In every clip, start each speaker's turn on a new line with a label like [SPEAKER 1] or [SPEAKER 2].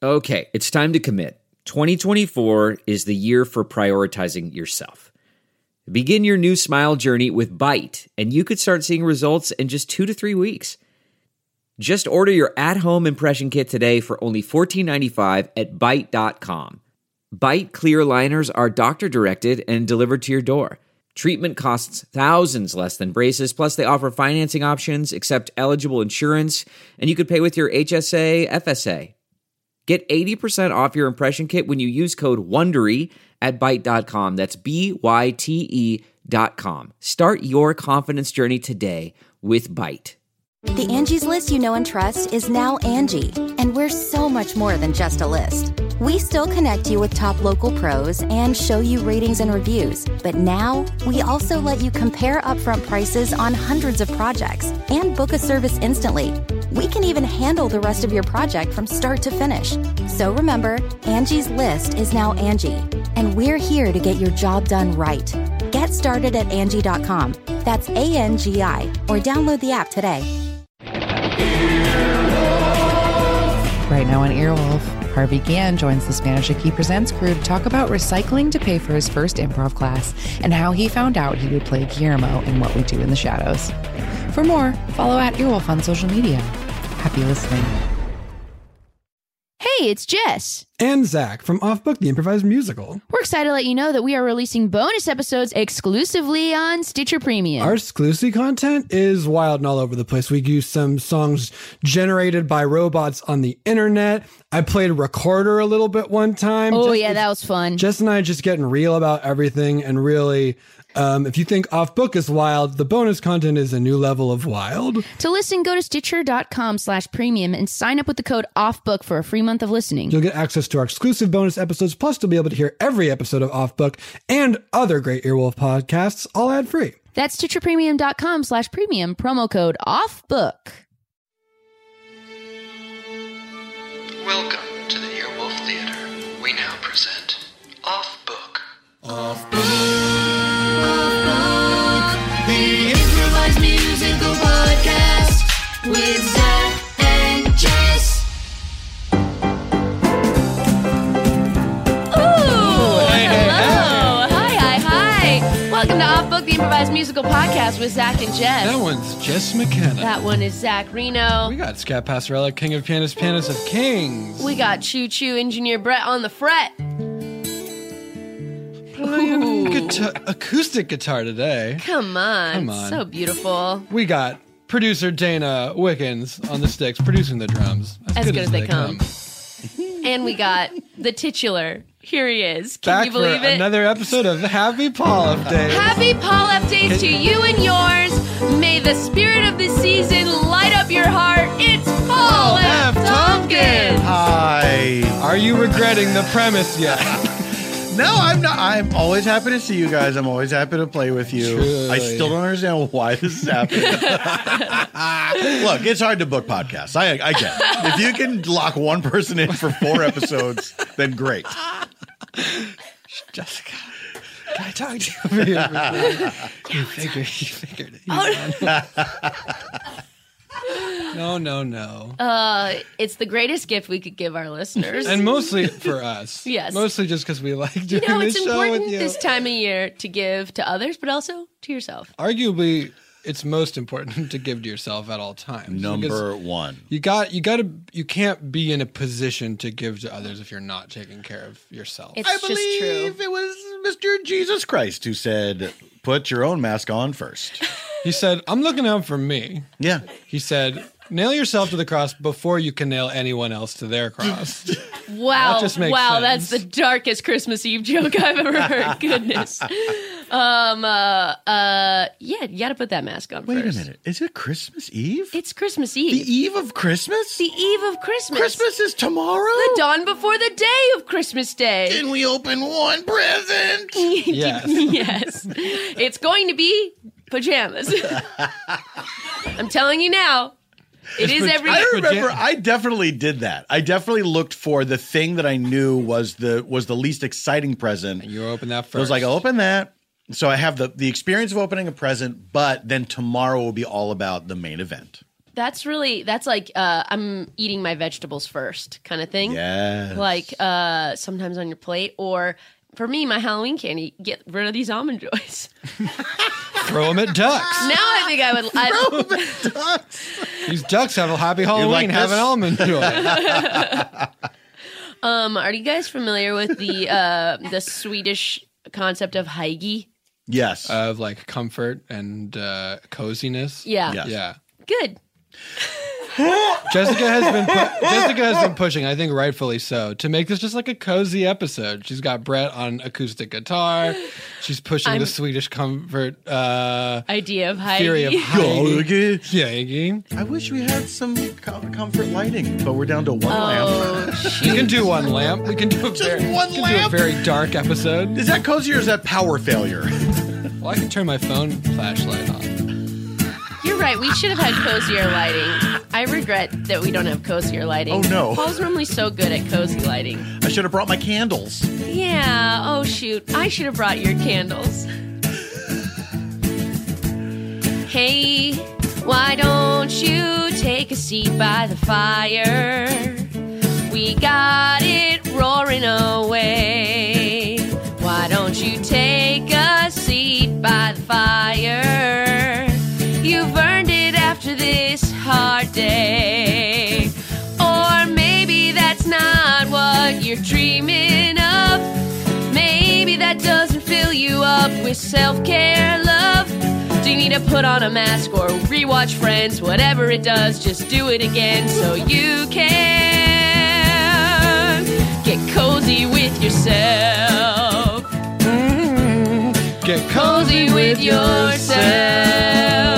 [SPEAKER 1] Okay, it's time to commit. 2024 is the year for prioritizing yourself. Begin your new smile journey with Byte, and you could start seeing results in just 2 to 3 weeks. Just order your at-home impression kit today for only $14.95 at Byte.com. Byte clear liners are doctor-directed and delivered to your door. Treatment costs thousands less than braces, plus they offer financing options, accept eligible insurance, and you could pay with your HSA, FSA. Get 80% off your impression kit when you use code WONDERY at Byte.com. That's BYTE.com. Start your confidence journey today with Byte.
[SPEAKER 2] The Angie's List you know and trust is now Angie, and we're so much more than just a list. We still connect you with top local pros and show you ratings and reviews, but now we also let you compare upfront prices on hundreds of projects and book a service instantly. We can even handle the rest of your project from start to finish. So remember, Angie's List is now Angie, and we're here to get your job done right. Get started at Angie.com. That's ANGI, or download the app today.
[SPEAKER 3] Right now on Earwolf, Harvey Gann joins the Spanish Aki Presents crew to talk about recycling to pay for his first improv class and how he found out he would play Guillermo in What We Do in the Shadows. For more, follow at Earwolf on social media. Happy listening.
[SPEAKER 4] Hey, it's Jess.
[SPEAKER 5] And Zach from Off Book, the improvised musical.
[SPEAKER 4] We're excited to let you know that we are releasing bonus episodes exclusively on Stitcher Premium.
[SPEAKER 5] Our exclusive content is wild and all over the place. We use some songs generated by robots on the internet. I played a recorder a little bit one time.
[SPEAKER 4] That was fun.
[SPEAKER 5] Jess and I just getting real about everything, and really... if you think Off Book is wild, the bonus content is a new level of wild.
[SPEAKER 4] To listen, go to Stitcher.com/premium and sign up with the code OFFBOOK for a free month of listening.
[SPEAKER 5] You'll get access to our exclusive bonus episodes, plus you'll be able to hear every episode of Off Book and other great Earwolf podcasts, all ad-free.
[SPEAKER 4] That's StitcherPremium.com/premium, promo code OFFBOOK.
[SPEAKER 6] Welcome to the Earwolf Theater. We now present Off Book.
[SPEAKER 7] Off Book. The improvised musical podcast with Zach and Jess.
[SPEAKER 4] Ooh, hello. Hi. Welcome to Off Book, the improvised musical podcast with Zach and Jess.
[SPEAKER 5] That one's Jess McKenna.
[SPEAKER 4] That one is Zach Reno.
[SPEAKER 5] We got Scat Passarella, King of Pianists, Pianist of Kings.
[SPEAKER 4] We got Choo Choo Engineer Brett on the fret.
[SPEAKER 5] Acoustic guitar today.
[SPEAKER 4] Come on. So beautiful.
[SPEAKER 5] We got producer Dana Wickens on the sticks, producing the drums.
[SPEAKER 4] As good as they come. And we got the titular. Here he is. Can
[SPEAKER 5] Back
[SPEAKER 4] you believe
[SPEAKER 5] for
[SPEAKER 4] it?
[SPEAKER 5] Another episode of Happy Paul F Days.
[SPEAKER 4] Happy Paul F Days to you and yours. May the spirit of the season light up your heart. It's Paul F. Tompkins.
[SPEAKER 8] Hi.
[SPEAKER 5] Are you regretting the premise yet?
[SPEAKER 8] No, I'm not. I'm always happy to see you guys. I'm always happy to play with you.
[SPEAKER 5] Truly.
[SPEAKER 8] I still don't understand why this is happening. Look, it's hard to book podcasts. I get it. If you can lock one person in for 4 episodes, then great.
[SPEAKER 5] Jessica, can I talk to you over here? You figured it. No.
[SPEAKER 4] It's the greatest gift we could give our listeners.
[SPEAKER 5] And mostly for us.
[SPEAKER 4] Yes.
[SPEAKER 5] Mostly just because we like doing
[SPEAKER 4] it's
[SPEAKER 5] this show with
[SPEAKER 4] important
[SPEAKER 5] you.
[SPEAKER 4] this time of year to give to others, but also to yourself.
[SPEAKER 5] Arguably, it's most important to give to yourself at all times.
[SPEAKER 8] Number one.
[SPEAKER 5] You can't be in a position to give to others if you're not taking care of yourself.
[SPEAKER 4] It's
[SPEAKER 8] I
[SPEAKER 4] just true.
[SPEAKER 8] believe it was Mr. Jesus Christ who said, put your own mask on first.
[SPEAKER 5] He said, I'm looking out for me.
[SPEAKER 8] Yeah.
[SPEAKER 5] He said, nail yourself to the cross before you can nail anyone else to their cross.
[SPEAKER 4] Wow.
[SPEAKER 5] That just makes sense.
[SPEAKER 4] That's the darkest Christmas Eve joke I've ever heard. Goodness. Yeah, you got to put that mask on
[SPEAKER 8] Wait
[SPEAKER 4] first.
[SPEAKER 8] a minute. Is it Christmas Eve?
[SPEAKER 4] It's Christmas Eve.
[SPEAKER 8] The eve of Christmas?
[SPEAKER 4] The eve of Christmas.
[SPEAKER 8] Christmas is tomorrow?
[SPEAKER 4] The dawn before the day of Christmas Day.
[SPEAKER 8] Can we open one present?
[SPEAKER 5] Yes.
[SPEAKER 4] Yes. It's going to be pajamas. I'm telling you now. It is every
[SPEAKER 8] I remember I definitely did that. I definitely looked for the thing that I knew was the least exciting present.
[SPEAKER 5] And you open that first.
[SPEAKER 8] I was like, I'll open that. So I have the experience of opening a present, but then tomorrow will be all about the main event.
[SPEAKER 4] That's like I'm eating my vegetables first kind of thing.
[SPEAKER 8] Yes.
[SPEAKER 4] Like sometimes on your plate, or for me, my Halloween candy, get rid of these Almond Joys.
[SPEAKER 5] Throw them at ducks.
[SPEAKER 4] Now I think I would.
[SPEAKER 8] Throw them at ducks.
[SPEAKER 5] These ducks have a happy Halloween.
[SPEAKER 8] like
[SPEAKER 5] Have
[SPEAKER 8] this?
[SPEAKER 5] an almond joy.
[SPEAKER 4] Are you guys familiar with the Swedish concept of hygge?
[SPEAKER 8] Yes.
[SPEAKER 5] Of like comfort and coziness.
[SPEAKER 4] Yeah.
[SPEAKER 8] Yes.
[SPEAKER 5] Yeah.
[SPEAKER 4] Good.
[SPEAKER 5] Jessica has been pushing, I think rightfully so, to make this just like a cozy episode. She's got Brett on acoustic guitar. She's pushing the Swedish comfort
[SPEAKER 4] Idea of hygge.
[SPEAKER 5] theory of hygge.
[SPEAKER 8] I wish we had some comfort lighting, but we're down to one lamp.
[SPEAKER 4] Oh,
[SPEAKER 5] We
[SPEAKER 4] shoot.
[SPEAKER 5] can do one lamp. We can do
[SPEAKER 8] Just one
[SPEAKER 5] do a
[SPEAKER 8] lamp?
[SPEAKER 5] very dark episode.
[SPEAKER 8] Is that cozy or is that power failure?
[SPEAKER 5] Well, I can turn my phone flashlight on.
[SPEAKER 4] You're right. We should have had cozier lighting. I regret that we don't have cozier lighting.
[SPEAKER 8] Oh, no.
[SPEAKER 4] Paul's normally so good at cozy lighting.
[SPEAKER 8] I should have brought my candles.
[SPEAKER 4] Yeah. Oh, shoot. I should have brought your candles. Hey, why don't you take a seat by the fire? We got it roaring away. Why don't you take a seat by the fire? You've earned it after this hard day. Or maybe that's not what you're dreaming of. Maybe that doesn't fill you up with self-care, love. Do you need to put on a mask or rewatch Friends? Whatever it does, just do it again so you can get cozy with yourself.
[SPEAKER 5] Get
[SPEAKER 4] Cozy with yourself.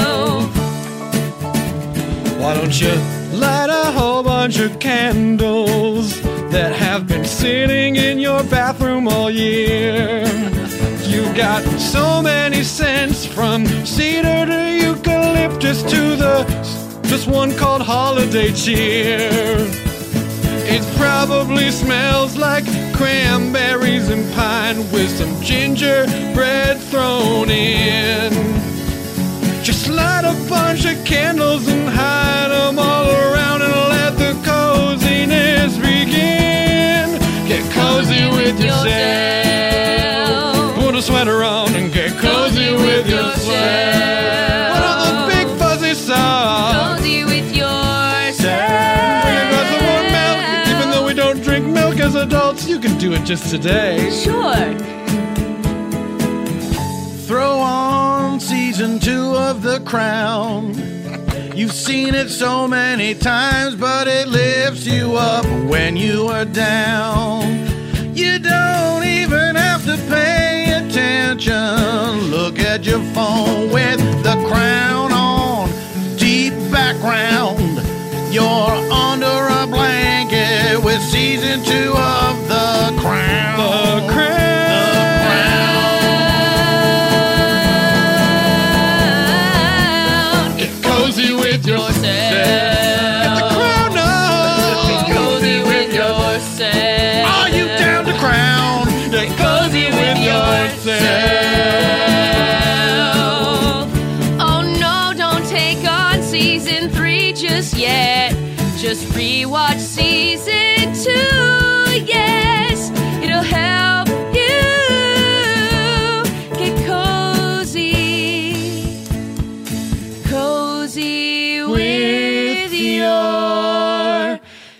[SPEAKER 5] Why don't you light a whole bunch of candles that have been sitting in your bathroom all year? You got so many scents, from cedar to eucalyptus to just one called Holiday Cheer. It probably smells like cranberries and pine with some gingerbread thrown in. Just light a bunch of candles and hide them all around and let the coziness begin. Get cozy with yourself. Put a sweater on and get cozy with yourself. Put on the big fuzzy socks.
[SPEAKER 4] Cozy with yourself.
[SPEAKER 5] Bring a glass of warm milk. Even though we don't drink milk as adults, you can do it just today.
[SPEAKER 4] Sure.
[SPEAKER 8] Throw on season 2 of The Crown. You've seen it so many times, but it lifts you up when you are down. You don't even have to pay attention. Look at your phone with The Crown on. Deep background. You're under a blanket with season 2 of The Crown.
[SPEAKER 5] The Crown.
[SPEAKER 4] Cozy with yourself.
[SPEAKER 5] Get the crown on.
[SPEAKER 4] Cozy with yourself.
[SPEAKER 8] Are you down to crown?
[SPEAKER 5] Get cozy with yourself.
[SPEAKER 4] Oh no, don't take on season 3 just yet. Just rewatch season 2, yes. It'll help you get cozy. Cozy with yourself.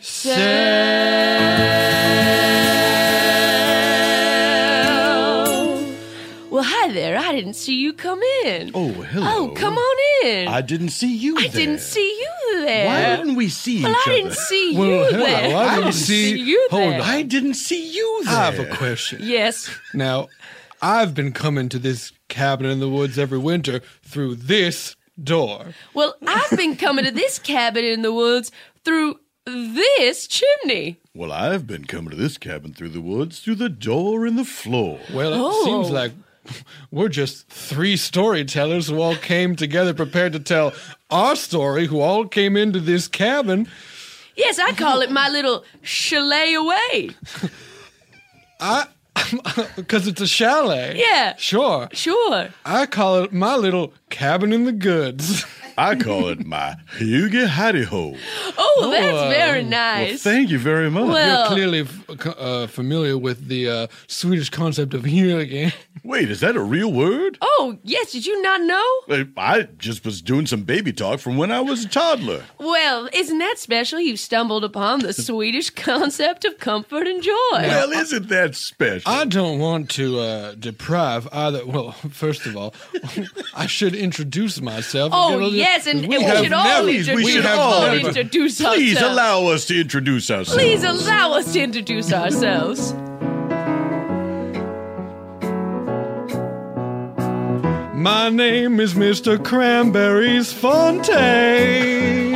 [SPEAKER 4] Well, hi there. I didn't see you come in.
[SPEAKER 8] Oh, hello.
[SPEAKER 4] Oh, come on in.
[SPEAKER 8] I didn't see you
[SPEAKER 4] I
[SPEAKER 8] there.
[SPEAKER 4] didn't see you there.
[SPEAKER 8] Why didn't we see
[SPEAKER 4] Well,
[SPEAKER 8] each
[SPEAKER 4] I
[SPEAKER 8] other?
[SPEAKER 4] didn't see you
[SPEAKER 5] Well, hello,
[SPEAKER 4] there.
[SPEAKER 5] I didn't see-
[SPEAKER 4] you
[SPEAKER 5] hold
[SPEAKER 4] there.
[SPEAKER 5] on.
[SPEAKER 8] I didn't see you there.
[SPEAKER 5] I have a question.
[SPEAKER 4] Yes.
[SPEAKER 5] Now, I've been coming to this cabin in the woods every winter through this door.
[SPEAKER 4] Well, I've been coming to this cabin in the woods through this chimney.
[SPEAKER 8] Well, I've been coming to this cabin through the woods through the door in the floor.
[SPEAKER 5] Well, it
[SPEAKER 4] Oh.
[SPEAKER 5] seems like we're just 3 storytellers who all came together prepared to tell our story, who all came into this cabin.
[SPEAKER 4] Yes, I call it my little chalet away.
[SPEAKER 5] Because it's a chalet.
[SPEAKER 4] Yeah.
[SPEAKER 5] Sure.
[SPEAKER 4] Sure.
[SPEAKER 5] I call it my little cabin in the goods.
[SPEAKER 8] I call it my Hygge Howdy-Ho.
[SPEAKER 4] Oh, that's very nice.
[SPEAKER 8] Well, thank you very much.
[SPEAKER 4] Well-
[SPEAKER 5] Clearly familiar with the Swedish concept of hygge.
[SPEAKER 8] Wait, is that a real word?
[SPEAKER 4] Oh, yes, did you not know?
[SPEAKER 8] I just was doing some baby talk from when I was a toddler.
[SPEAKER 4] Well, isn't that special? You stumbled upon the Swedish concept of comfort and joy.
[SPEAKER 8] Well, isn't that special?
[SPEAKER 5] I don't want to deprive either. Well, first of all, I should introduce myself.
[SPEAKER 4] Oh, yes, and we
[SPEAKER 5] have
[SPEAKER 4] should all
[SPEAKER 5] never-
[SPEAKER 4] introduce ourselves.
[SPEAKER 8] Please allow us to introduce ourselves.
[SPEAKER 4] Please allow us to introduce ourselves.
[SPEAKER 5] My name is Mr. Cranberries Fontaine.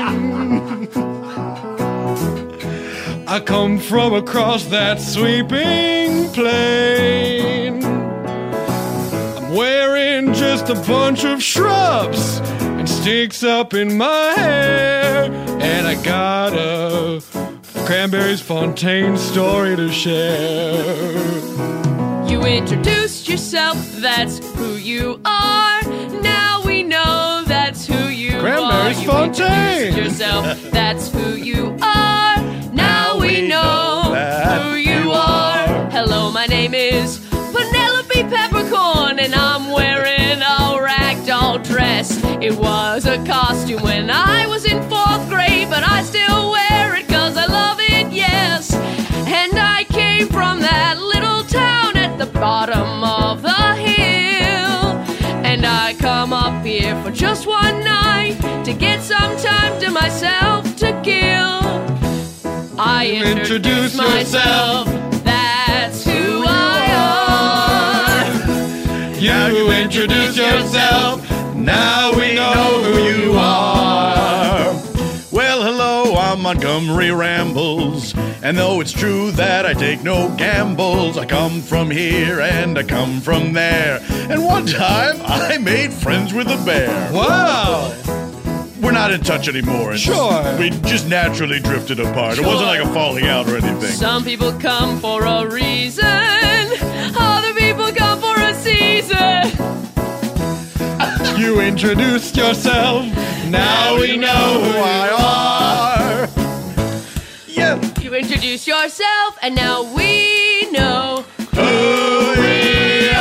[SPEAKER 5] I come from across that sweeping plain. I'm wearing just a bunch of shrubs and sticks up in my hair, and I got a Cranberries Fontaine story to share.
[SPEAKER 4] You introduced yourself, that's who you are. Now we know that's who you
[SPEAKER 5] Cranberries
[SPEAKER 4] are. You
[SPEAKER 5] Fontaine.
[SPEAKER 4] introduced yourself, that's who you are. Now we know who you are. Hello, my name is Penelope Peppercorn, and I'm wearing a ragdoll dress. It was a costume when I was in 4th grade, but I still wear it 'cause I love it, yes. And I came from that little town at the bottom of the hill, and I come up here for just one night to get some time to myself to kill. I introduce myself, that's who I are.
[SPEAKER 8] You introduce yourself, now we know who you are. Well, hello, I'm Montgomery Rambles, and though it's true that I take no gambles, I come from here and I come from there, and one time I made friends with a bear.
[SPEAKER 5] Wow!
[SPEAKER 8] We're not in touch anymore.
[SPEAKER 5] Sure.
[SPEAKER 8] We just naturally drifted apart. It wasn't like a falling out or anything.
[SPEAKER 4] Some people come for a reason, other people come for a season.
[SPEAKER 5] You introduced yourself, now we know who I are.
[SPEAKER 8] Yeah.
[SPEAKER 4] You introduce yourself, and now we know
[SPEAKER 8] Who we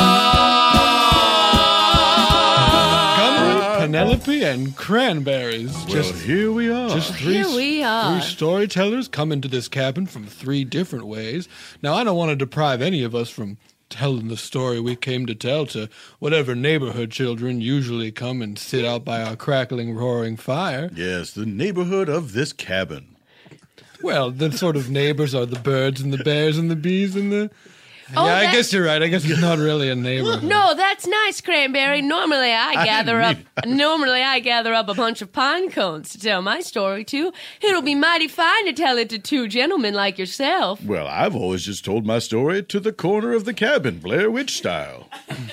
[SPEAKER 8] are.
[SPEAKER 5] Penelope and Cranberries.
[SPEAKER 8] Well, here we are.
[SPEAKER 5] Just
[SPEAKER 4] Here we are.
[SPEAKER 5] Three storytellers come into this cabin from 3 different ways. Now, I don't want to deprive any of us from telling the story we came to tell to whatever neighborhood children usually come and sit out by our crackling, roaring fire.
[SPEAKER 8] Yes, the neighborhood of this cabin.
[SPEAKER 5] Well, the sort of neighbors are the birds and the bears and the bees and the...
[SPEAKER 4] Oh,
[SPEAKER 5] yeah, I
[SPEAKER 4] that-
[SPEAKER 5] guess you're right. I guess it's not really a neighborhood.
[SPEAKER 4] No, that's nice, Cranberry. Normally I gather up a bunch of pine cones to tell my story to. It'll be mighty fine to tell it to 2 gentlemen like yourself.
[SPEAKER 8] Well, I've always just told my story to the corner of the cabin, Blair Witch style.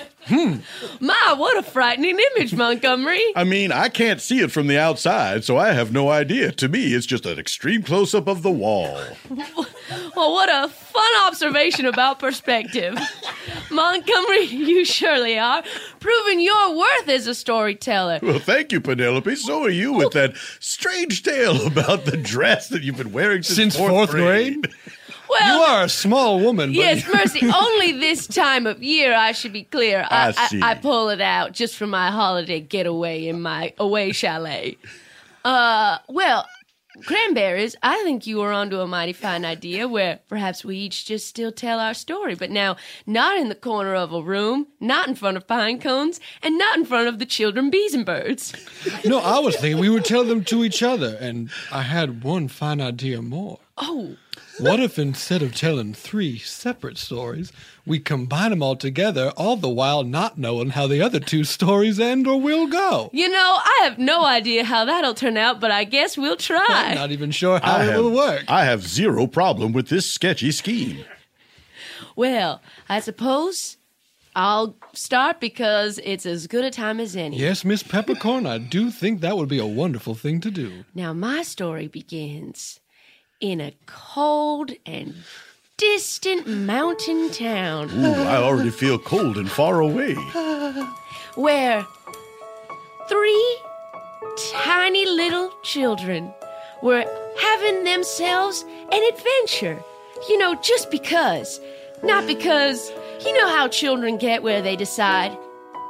[SPEAKER 4] My, what a frightening image, Montgomery.
[SPEAKER 8] I mean, I can't see it from the outside, so I have no idea. To me, it's just an extreme close-up of the wall.
[SPEAKER 4] Well, what a fun observation about perspective. Montgomery, you surely are, proving your worth as a storyteller.
[SPEAKER 8] Well, thank you, Penelope. So are you with that strange tale about the dress that you've been wearing since
[SPEAKER 5] 4th grade?
[SPEAKER 4] Well,
[SPEAKER 5] You are a small woman, but
[SPEAKER 4] yes, Mercy, only this time of year, I should be clear.
[SPEAKER 8] I see.
[SPEAKER 4] I pull it out just for my holiday getaway in my away chalet. Well, Cranberries, I think you were onto a mighty fine idea where perhaps we each just still tell our story, but now not in the corner of a room, not in front of pine cones, and not in front of the children, bees, and birds.
[SPEAKER 5] no, I was thinking we would tell them to each other, and I had one fine idea more.
[SPEAKER 4] Oh,
[SPEAKER 5] What if instead of telling 3 separate stories, we combine them all together, all the while not knowing how the other 2 stories end or will go?
[SPEAKER 4] you know, I have no idea how that'll turn out, but I guess we'll
[SPEAKER 5] I'm
[SPEAKER 4] try.
[SPEAKER 5] not even sure how it will work.
[SPEAKER 8] I have zero problem with this sketchy scheme.
[SPEAKER 4] Well, I suppose I'll start because it's as good a time as any.
[SPEAKER 5] Yes, Miss Peppercorn, I do think that would be a wonderful thing to do.
[SPEAKER 4] Now, my story begins in a cold and distant mountain town
[SPEAKER 8] Ooh, I already feel cold and far away.
[SPEAKER 4] where 3 tiny little children were having themselves an adventure. You know, just because. Not because, you know how children get where they decide,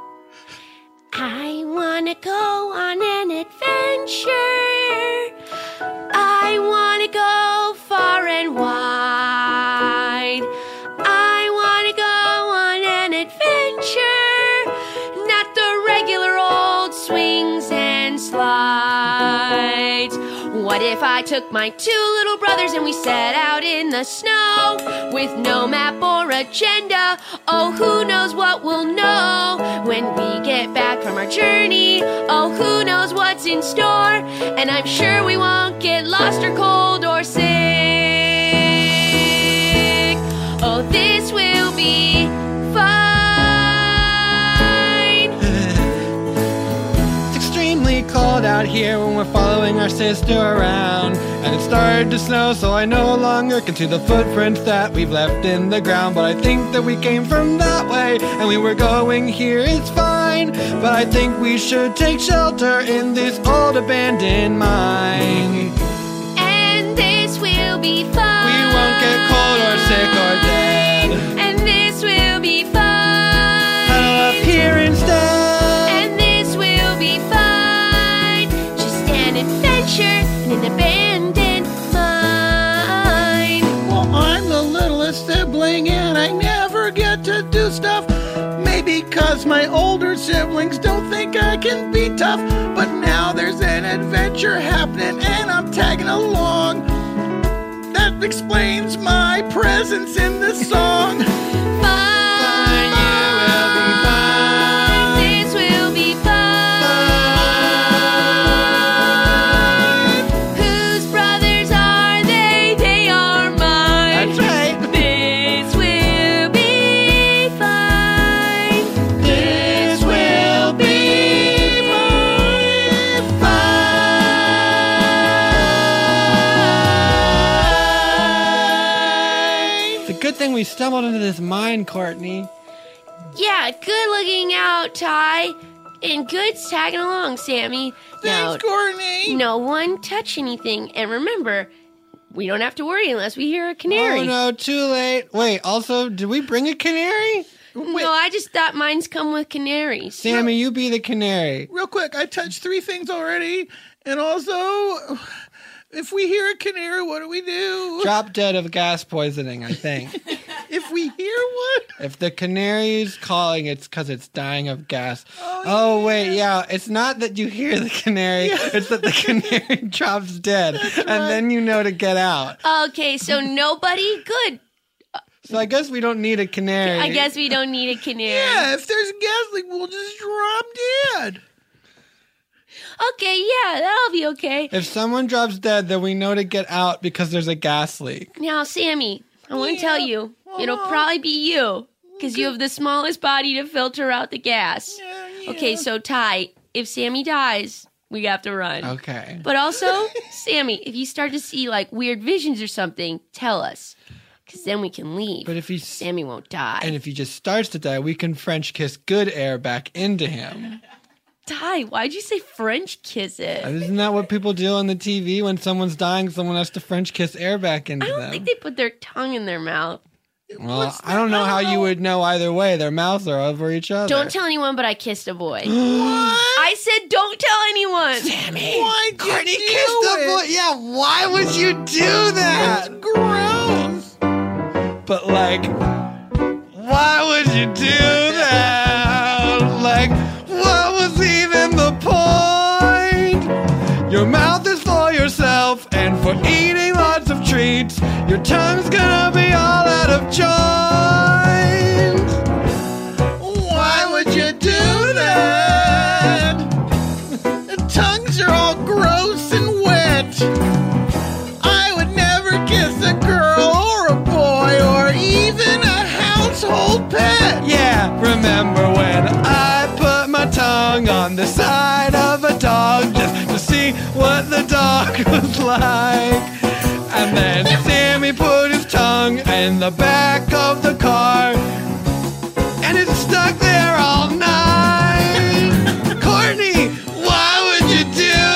[SPEAKER 4] I want to go on an adventure. I want to go far and wide. I want to go on an adventure, not the regular old swings and slides. What if I took my 2 little brothers and we set out in the snow with no map or agenda? Oh, who knows what we'll know when we get back from our journey? Oh, who knows what's in store? And I'm sure we won't get lost or cold or sick. Oh, this will be fine.
[SPEAKER 5] It's extremely cold out here when we're following our sister around. And it started to snow, so I no longer can see the footprints that we've left in the ground. But I think that we came from that way, and we were going here, it's fine. But I think we should take shelter in this old abandoned mine.
[SPEAKER 4] And this will be fine.
[SPEAKER 5] We won't get cold or sick or dead.
[SPEAKER 4] And this will be fine.
[SPEAKER 5] Huddle up here instead.
[SPEAKER 4] And this will be fine. Just an adventure in an abandoned mine.
[SPEAKER 8] Well, I'm the littlest sibling and I never get to do stuff. Maybe because my older siblings don't think I can be tough. But now there's an adventure happening and I'm tagging along. That explains my presence in this song.
[SPEAKER 4] Fine, this will be fine. Whose brothers are they? They are mine.
[SPEAKER 5] That's right.
[SPEAKER 4] This will be fine.
[SPEAKER 8] This will be fine.
[SPEAKER 5] It's a good thing we stumbled into this mine, Courtney.
[SPEAKER 4] Yeah, good looking out, Ty. And good tagging along, Sammy.
[SPEAKER 8] Thanks, Courtney.
[SPEAKER 4] No one touch anything. And remember, we don't have to worry unless we hear a canary.
[SPEAKER 5] Oh no, too late. Wait, also, did we bring a canary?
[SPEAKER 4] No, I just thought mines come with canaries.
[SPEAKER 5] Sammy, you be the canary.
[SPEAKER 8] Real quick, I touched 3 things already. And also, if we hear a canary, what do we do?
[SPEAKER 5] Drop dead of gas poisoning, I think.
[SPEAKER 8] If we hear one?
[SPEAKER 5] If the canary is calling, it's because it's dying of gas. Oh, wait, yeah. It's not that you hear the canary. It's that the canary drops dead. And then you know to get out.
[SPEAKER 4] Okay, so nobody good.
[SPEAKER 5] So I guess we don't need a canary.
[SPEAKER 4] I guess we don't need a canary.
[SPEAKER 8] Yeah, if there's a gas leak, we'll just drop dead.
[SPEAKER 4] Okay, yeah, that'll be okay.
[SPEAKER 5] If someone drops dead, then we know to get out because there's a gas leak.
[SPEAKER 4] Now, Sammy, I want to tell you, it'll probably be you, because you have the smallest body to filter out the gas. Okay, so Ty, if Sammy dies, we have to run.
[SPEAKER 5] Okay.
[SPEAKER 4] But also, Sammy, if you start to see like weird visions or something, tell us, because then we can leave.
[SPEAKER 5] But if he
[SPEAKER 4] Sammy won't die.
[SPEAKER 5] And if he just starts to die, we can French kiss good air back into him.
[SPEAKER 4] Ty, why'd you say French kiss it?
[SPEAKER 5] Isn't that what people do on the TV when someone's dying? Someone has to French kiss air back into
[SPEAKER 4] I don't
[SPEAKER 5] them.
[SPEAKER 4] think they put their tongue in their mouth.
[SPEAKER 5] Well, I don't know how you would know either way. Their mouths are over each other.
[SPEAKER 4] Don't tell anyone, but I kissed a boy. I said don't tell anyone.
[SPEAKER 5] Sammy.
[SPEAKER 8] Why did
[SPEAKER 5] Courtney
[SPEAKER 8] you
[SPEAKER 5] kissed
[SPEAKER 8] do
[SPEAKER 5] the boy.
[SPEAKER 8] it?
[SPEAKER 5] Yeah, why would you do that?
[SPEAKER 8] Gross.
[SPEAKER 5] But like, why would you do that? Like, what was even the point? Your mouth is for yourself and for eating lots of treats. Your tongue's gonna be all out of joint.
[SPEAKER 8] Why would you do that? The tongues are all gross and wet. I would never kiss a girl or a boy or even a household pet.
[SPEAKER 5] Yeah, remember when I put my tongue on the side of a dog just to see what the dog was like? And then Sammy put his tongue in the back of the car, and it stuck there all night. Courtney, why would you do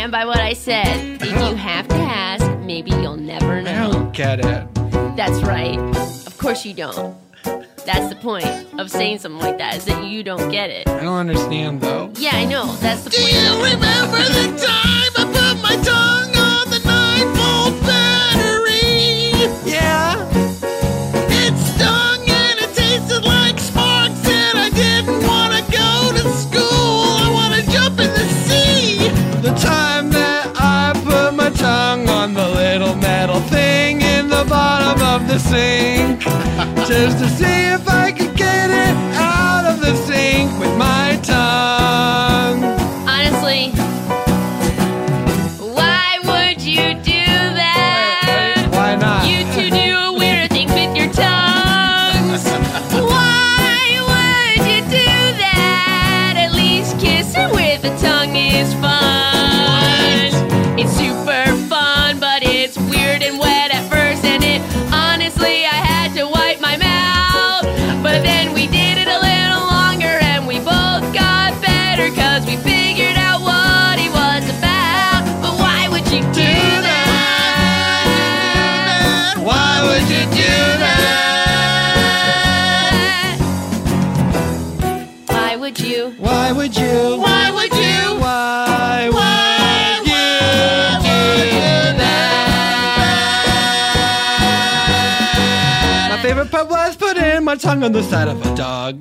[SPEAKER 4] stand by what I said. If you have to ask, maybe you'll never
[SPEAKER 5] I
[SPEAKER 4] know.
[SPEAKER 5] don't get it.
[SPEAKER 4] That's right. Of course you don't. That's the point of saying something like that, is that you don't get it.
[SPEAKER 5] I don't understand, though.
[SPEAKER 4] Yeah, I know. That's the point.
[SPEAKER 8] remember the time I put my tongue on the 9-volt battery?
[SPEAKER 5] Yeah.
[SPEAKER 8] It stung and it tasted like sparks, and I didn't want to go to school. I want to jump in the sea.
[SPEAKER 5] The time that I put my tongue on the little metal thing in the bottom of the sink, just to see if I could get it out of the sink with my tongue.
[SPEAKER 4] Honestly, why would you do that?
[SPEAKER 5] Why not?
[SPEAKER 4] You two do weird things with your tongues. Why would you do that? At least kissing with a tongue is fun. It's super fun, but it's weird and wet at first, and it honestly, I had to wipe my mouth. But then we did it a little longer, and we both got better, 'cause we figured out what he was about. But why would you do that?
[SPEAKER 8] Why would you do that?
[SPEAKER 4] Why would you?
[SPEAKER 5] Why would you?
[SPEAKER 8] Why would you?
[SPEAKER 5] Why would you do that? My favorite part was putting my tongue on the side of a dog.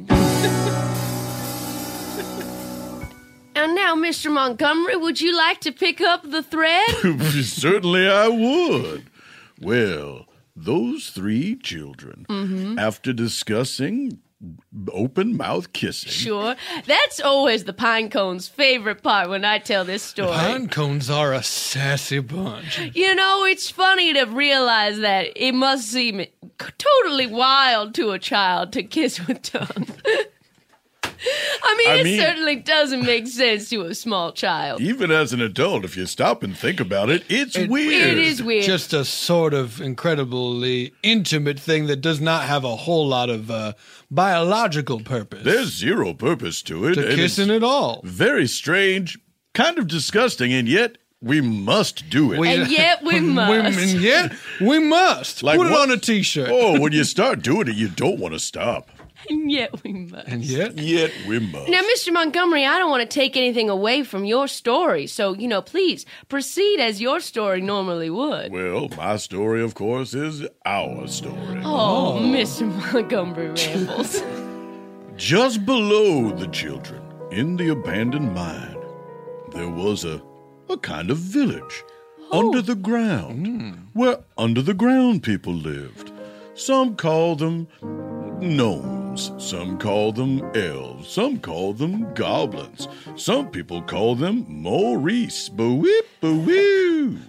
[SPEAKER 4] And now, Mr. Montgomery, would you like to pick up the thread?
[SPEAKER 9] Certainly I would. Well, those 3 children, after discussing open mouth kissing,
[SPEAKER 4] Sure. That's always the pine cone's favorite part when I tell this story.
[SPEAKER 5] Pine cones are a sassy bunch.
[SPEAKER 4] You know, it's funny to realize that it must seem totally wild to a child to kiss with tongue. I mean, it certainly doesn't make sense to a small child.
[SPEAKER 9] even as an adult, if you stop and think about it, it's weird.
[SPEAKER 4] It is weird.
[SPEAKER 5] Just a sort of incredibly intimate thing that does not have a whole lot of biological purpose.
[SPEAKER 9] There's zero purpose to it.
[SPEAKER 5] to
[SPEAKER 9] and
[SPEAKER 5] kissing
[SPEAKER 9] it's
[SPEAKER 5] at all.
[SPEAKER 9] very strange, kind of disgusting, and yet we must do it.
[SPEAKER 4] And yet we must.
[SPEAKER 5] And yet we must.
[SPEAKER 9] Like
[SPEAKER 5] Put it
[SPEAKER 9] what-
[SPEAKER 5] on a t-shirt.
[SPEAKER 9] Oh, when you start doing it, you don't want to stop.
[SPEAKER 4] And yet we must.
[SPEAKER 5] And yet?
[SPEAKER 9] Yet we must.
[SPEAKER 4] Now, Mr. Montgomery, I don't want to take anything away from your story, so, please proceed as your story normally would.
[SPEAKER 9] Well, my story, of course, is our story.
[SPEAKER 4] Oh, Mr. Montgomery Rambles.
[SPEAKER 9] Just below the children, in the abandoned mine, there was a kind of village under the ground, where under the ground people lived. Some call them gnomes, some call them elves, some call them goblins, some people call them Maurice. Boo-whip, boo-woo.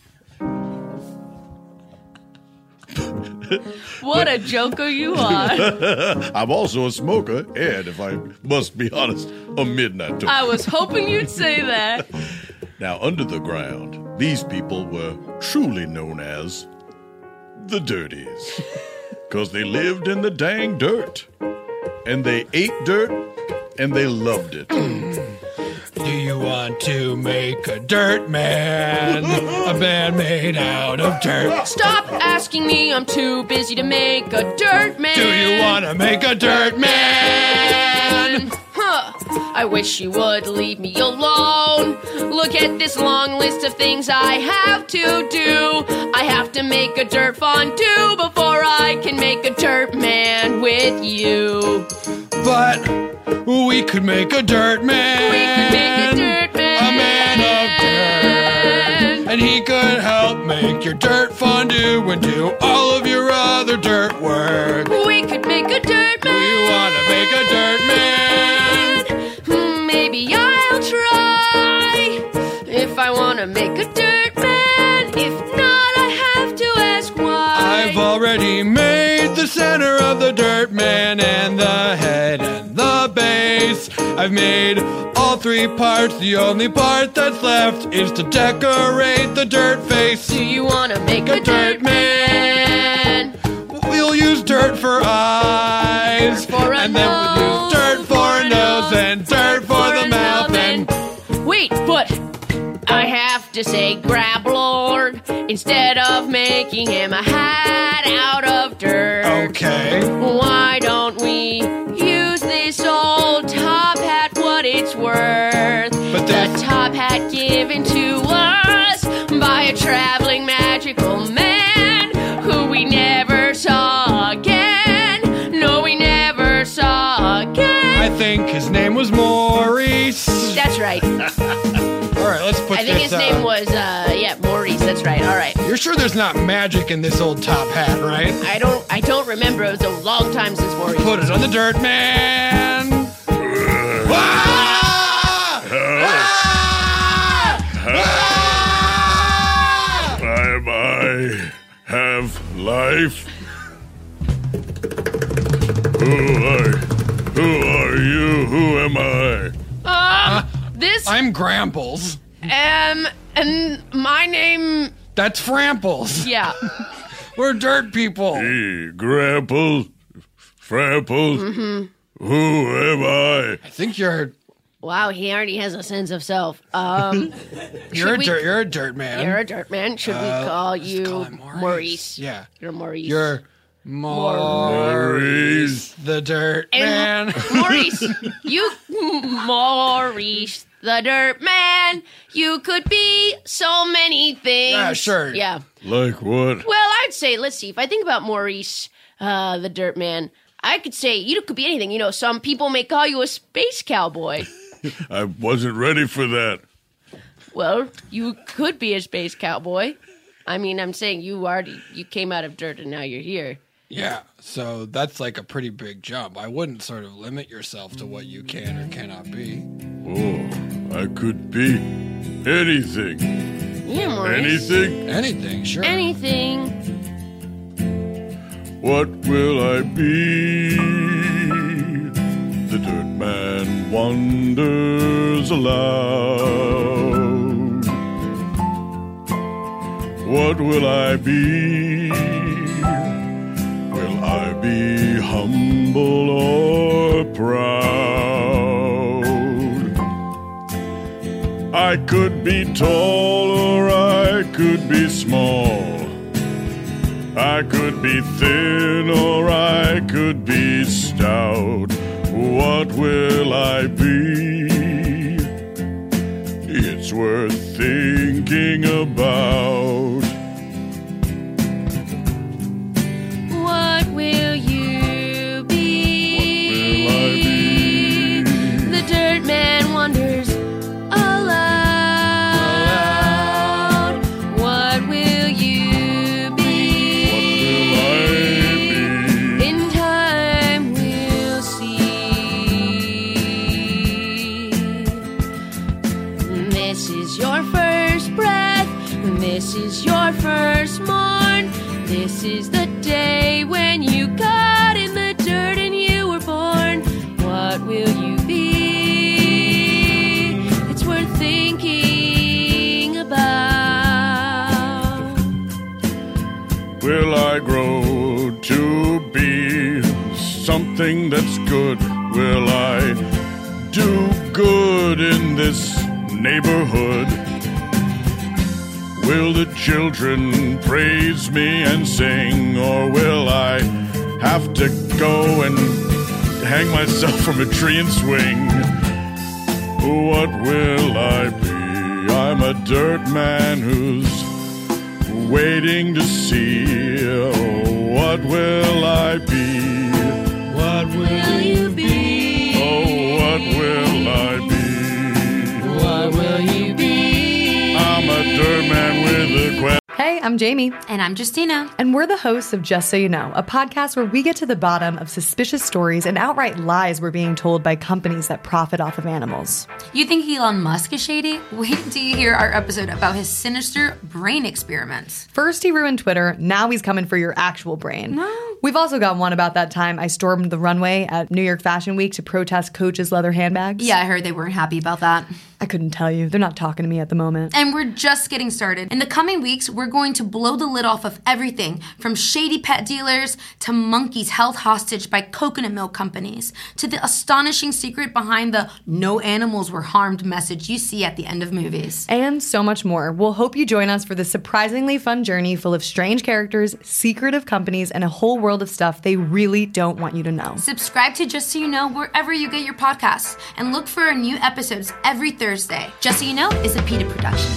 [SPEAKER 4] What a joker you are.
[SPEAKER 9] I'm also a smoker, and if I must be honest, a midnight toker.
[SPEAKER 4] I was hoping you'd say that.
[SPEAKER 9] Now, under the ground, these people were truly known as the Dirties, because they lived in the dang dirt, and they ate dirt, and they loved it.
[SPEAKER 5] Do you want to make a dirt man? A man made out of dirt.
[SPEAKER 4] Stop asking me, I'm too busy to make a dirt man.
[SPEAKER 5] Do you want to make a dirt man?
[SPEAKER 4] Huh. I wish you would leave me alone. Look at this long list of things I have to do. I have to make a dirt fondue before I can make a dirt man with you.
[SPEAKER 5] But we could make a dirt man.
[SPEAKER 4] We could make a dirt man.
[SPEAKER 5] A man of dirt. And he could help make your dirt fondue and do all of your other dirt work.
[SPEAKER 4] We could make a dirt man.
[SPEAKER 5] We want to make a dirt man.
[SPEAKER 4] Maybe I'll try if I want to make a dirt man. If not, I have to ask why.
[SPEAKER 5] I've already made the center of the dirt man and the head and the base. I've made all 3 parts. The only part that's left is to decorate the dirt face.
[SPEAKER 4] Do you want to make a dirt man?
[SPEAKER 5] We'll use dirt for eyes.
[SPEAKER 4] For a
[SPEAKER 5] and then we'll use dirt for a nose and dirt for the mouth. And
[SPEAKER 4] wait, but I have to say Grappler instead of making him a hat out of dirt.
[SPEAKER 5] Okay.
[SPEAKER 4] Why don't we use this old top hat what it's worth?
[SPEAKER 5] But
[SPEAKER 4] the top hat given to us by a traveling magical man who we never saw again. No, we never saw again.
[SPEAKER 5] I think his name was Maurice.
[SPEAKER 4] That's right.
[SPEAKER 5] All right, let's put
[SPEAKER 4] I think his name was, Maurice. That's right. All right.
[SPEAKER 5] You're sure there's not magic in this old top hat, right?
[SPEAKER 4] I don't remember. It was a long time since Maurice.
[SPEAKER 5] Put it on the dirt, man.
[SPEAKER 9] I have life. Who are you? Who am I?
[SPEAKER 5] I'm Gramples.
[SPEAKER 4] And my name...
[SPEAKER 5] That's Framples.
[SPEAKER 4] Yeah.
[SPEAKER 5] We're dirt people.
[SPEAKER 9] Hey, Grapple, Frample.
[SPEAKER 4] Mm-hmm.
[SPEAKER 9] Who am I?
[SPEAKER 5] I think you're...
[SPEAKER 4] Wow, he already has a sense of self.
[SPEAKER 5] You're a dirt man.
[SPEAKER 4] You're a dirt man. Should we call you
[SPEAKER 5] call him
[SPEAKER 4] Maurice?
[SPEAKER 5] Yeah.
[SPEAKER 4] You're Maurice.
[SPEAKER 5] You're Maurice the dirt man.
[SPEAKER 4] Maurice, Maurice the dirt man. You could be so many things.
[SPEAKER 5] Yeah, sure.
[SPEAKER 4] Yeah.
[SPEAKER 9] Like what?
[SPEAKER 4] Well, I'd say, let's see. If I think about Maurice, the dirt man, I could say you could be anything. You know, some people may call you a space cowboy.
[SPEAKER 9] I wasn't ready for that.
[SPEAKER 4] Well, you could be a space cowboy. I mean, I'm saying you came out of dirt and now you're here.
[SPEAKER 5] Yeah, so that's like a pretty big jump. I wouldn't sort of limit yourself to what you can or cannot be.
[SPEAKER 9] Oh, I could be anything.
[SPEAKER 4] Yeah, Maurice.
[SPEAKER 9] Anything?
[SPEAKER 5] Anything, sure.
[SPEAKER 4] Anything.
[SPEAKER 9] What will I be? The dirt man wonders aloud. What will I be? Will I be humble or proud? I could be tall or I could be small. I could be thin or I could be stout. What will I be? It's worth thinking about.
[SPEAKER 4] What will you be?
[SPEAKER 9] What will I be?
[SPEAKER 4] The dirt man wonders aloud. What will you be?
[SPEAKER 9] What will I be?
[SPEAKER 4] In time we'll see. This is your first breath. This is your first morn. This is the day when you got in the dirt and you were born. What will you be? It's worth thinking about.
[SPEAKER 9] Will I grow to be something that's good? Will I do good in this neighborhood? Will the children praise me and sing, or will I have to go and hang myself from a tree and swing? What will I be? I'm a dirt man who's waiting to see. Oh, what will I be?
[SPEAKER 4] What will you be?
[SPEAKER 9] Oh, what will I be?
[SPEAKER 4] What will you be?
[SPEAKER 9] I'm a dirt man with a question.
[SPEAKER 10] Hey, I'm Jamie.
[SPEAKER 11] And I'm Justina.
[SPEAKER 10] And we're the hosts of Just So You Know, a podcast where we get to the bottom of suspicious stories and outright lies we're being told by companies that profit off of animals.
[SPEAKER 11] You think Elon Musk is shady? Wait until you hear our episode about his sinister brain experiments.
[SPEAKER 10] First he ruined Twitter, now he's coming for your actual brain.
[SPEAKER 11] No.
[SPEAKER 10] We've also got one about that time I stormed the runway at New York Fashion Week to protest Coach's leather handbags.
[SPEAKER 11] Yeah, I heard they weren't happy about that.
[SPEAKER 10] I couldn't tell you. They're not talking to me at the moment.
[SPEAKER 11] And we're just getting started. In the coming weeks, we're going to blow the lid off of everything from shady pet dealers to monkeys held hostage by coconut milk companies to the astonishing secret behind the no animals were harmed message you see at the end of movies.
[SPEAKER 10] And so much more. We'll hope you join us for this surprisingly fun journey full of strange characters, secretive companies, and a whole world of stuff they really don't want you to know.
[SPEAKER 11] Subscribe to Just So You Know wherever you get your podcasts and look for our new episodes every Thursday. Just So You Know is a PETA production.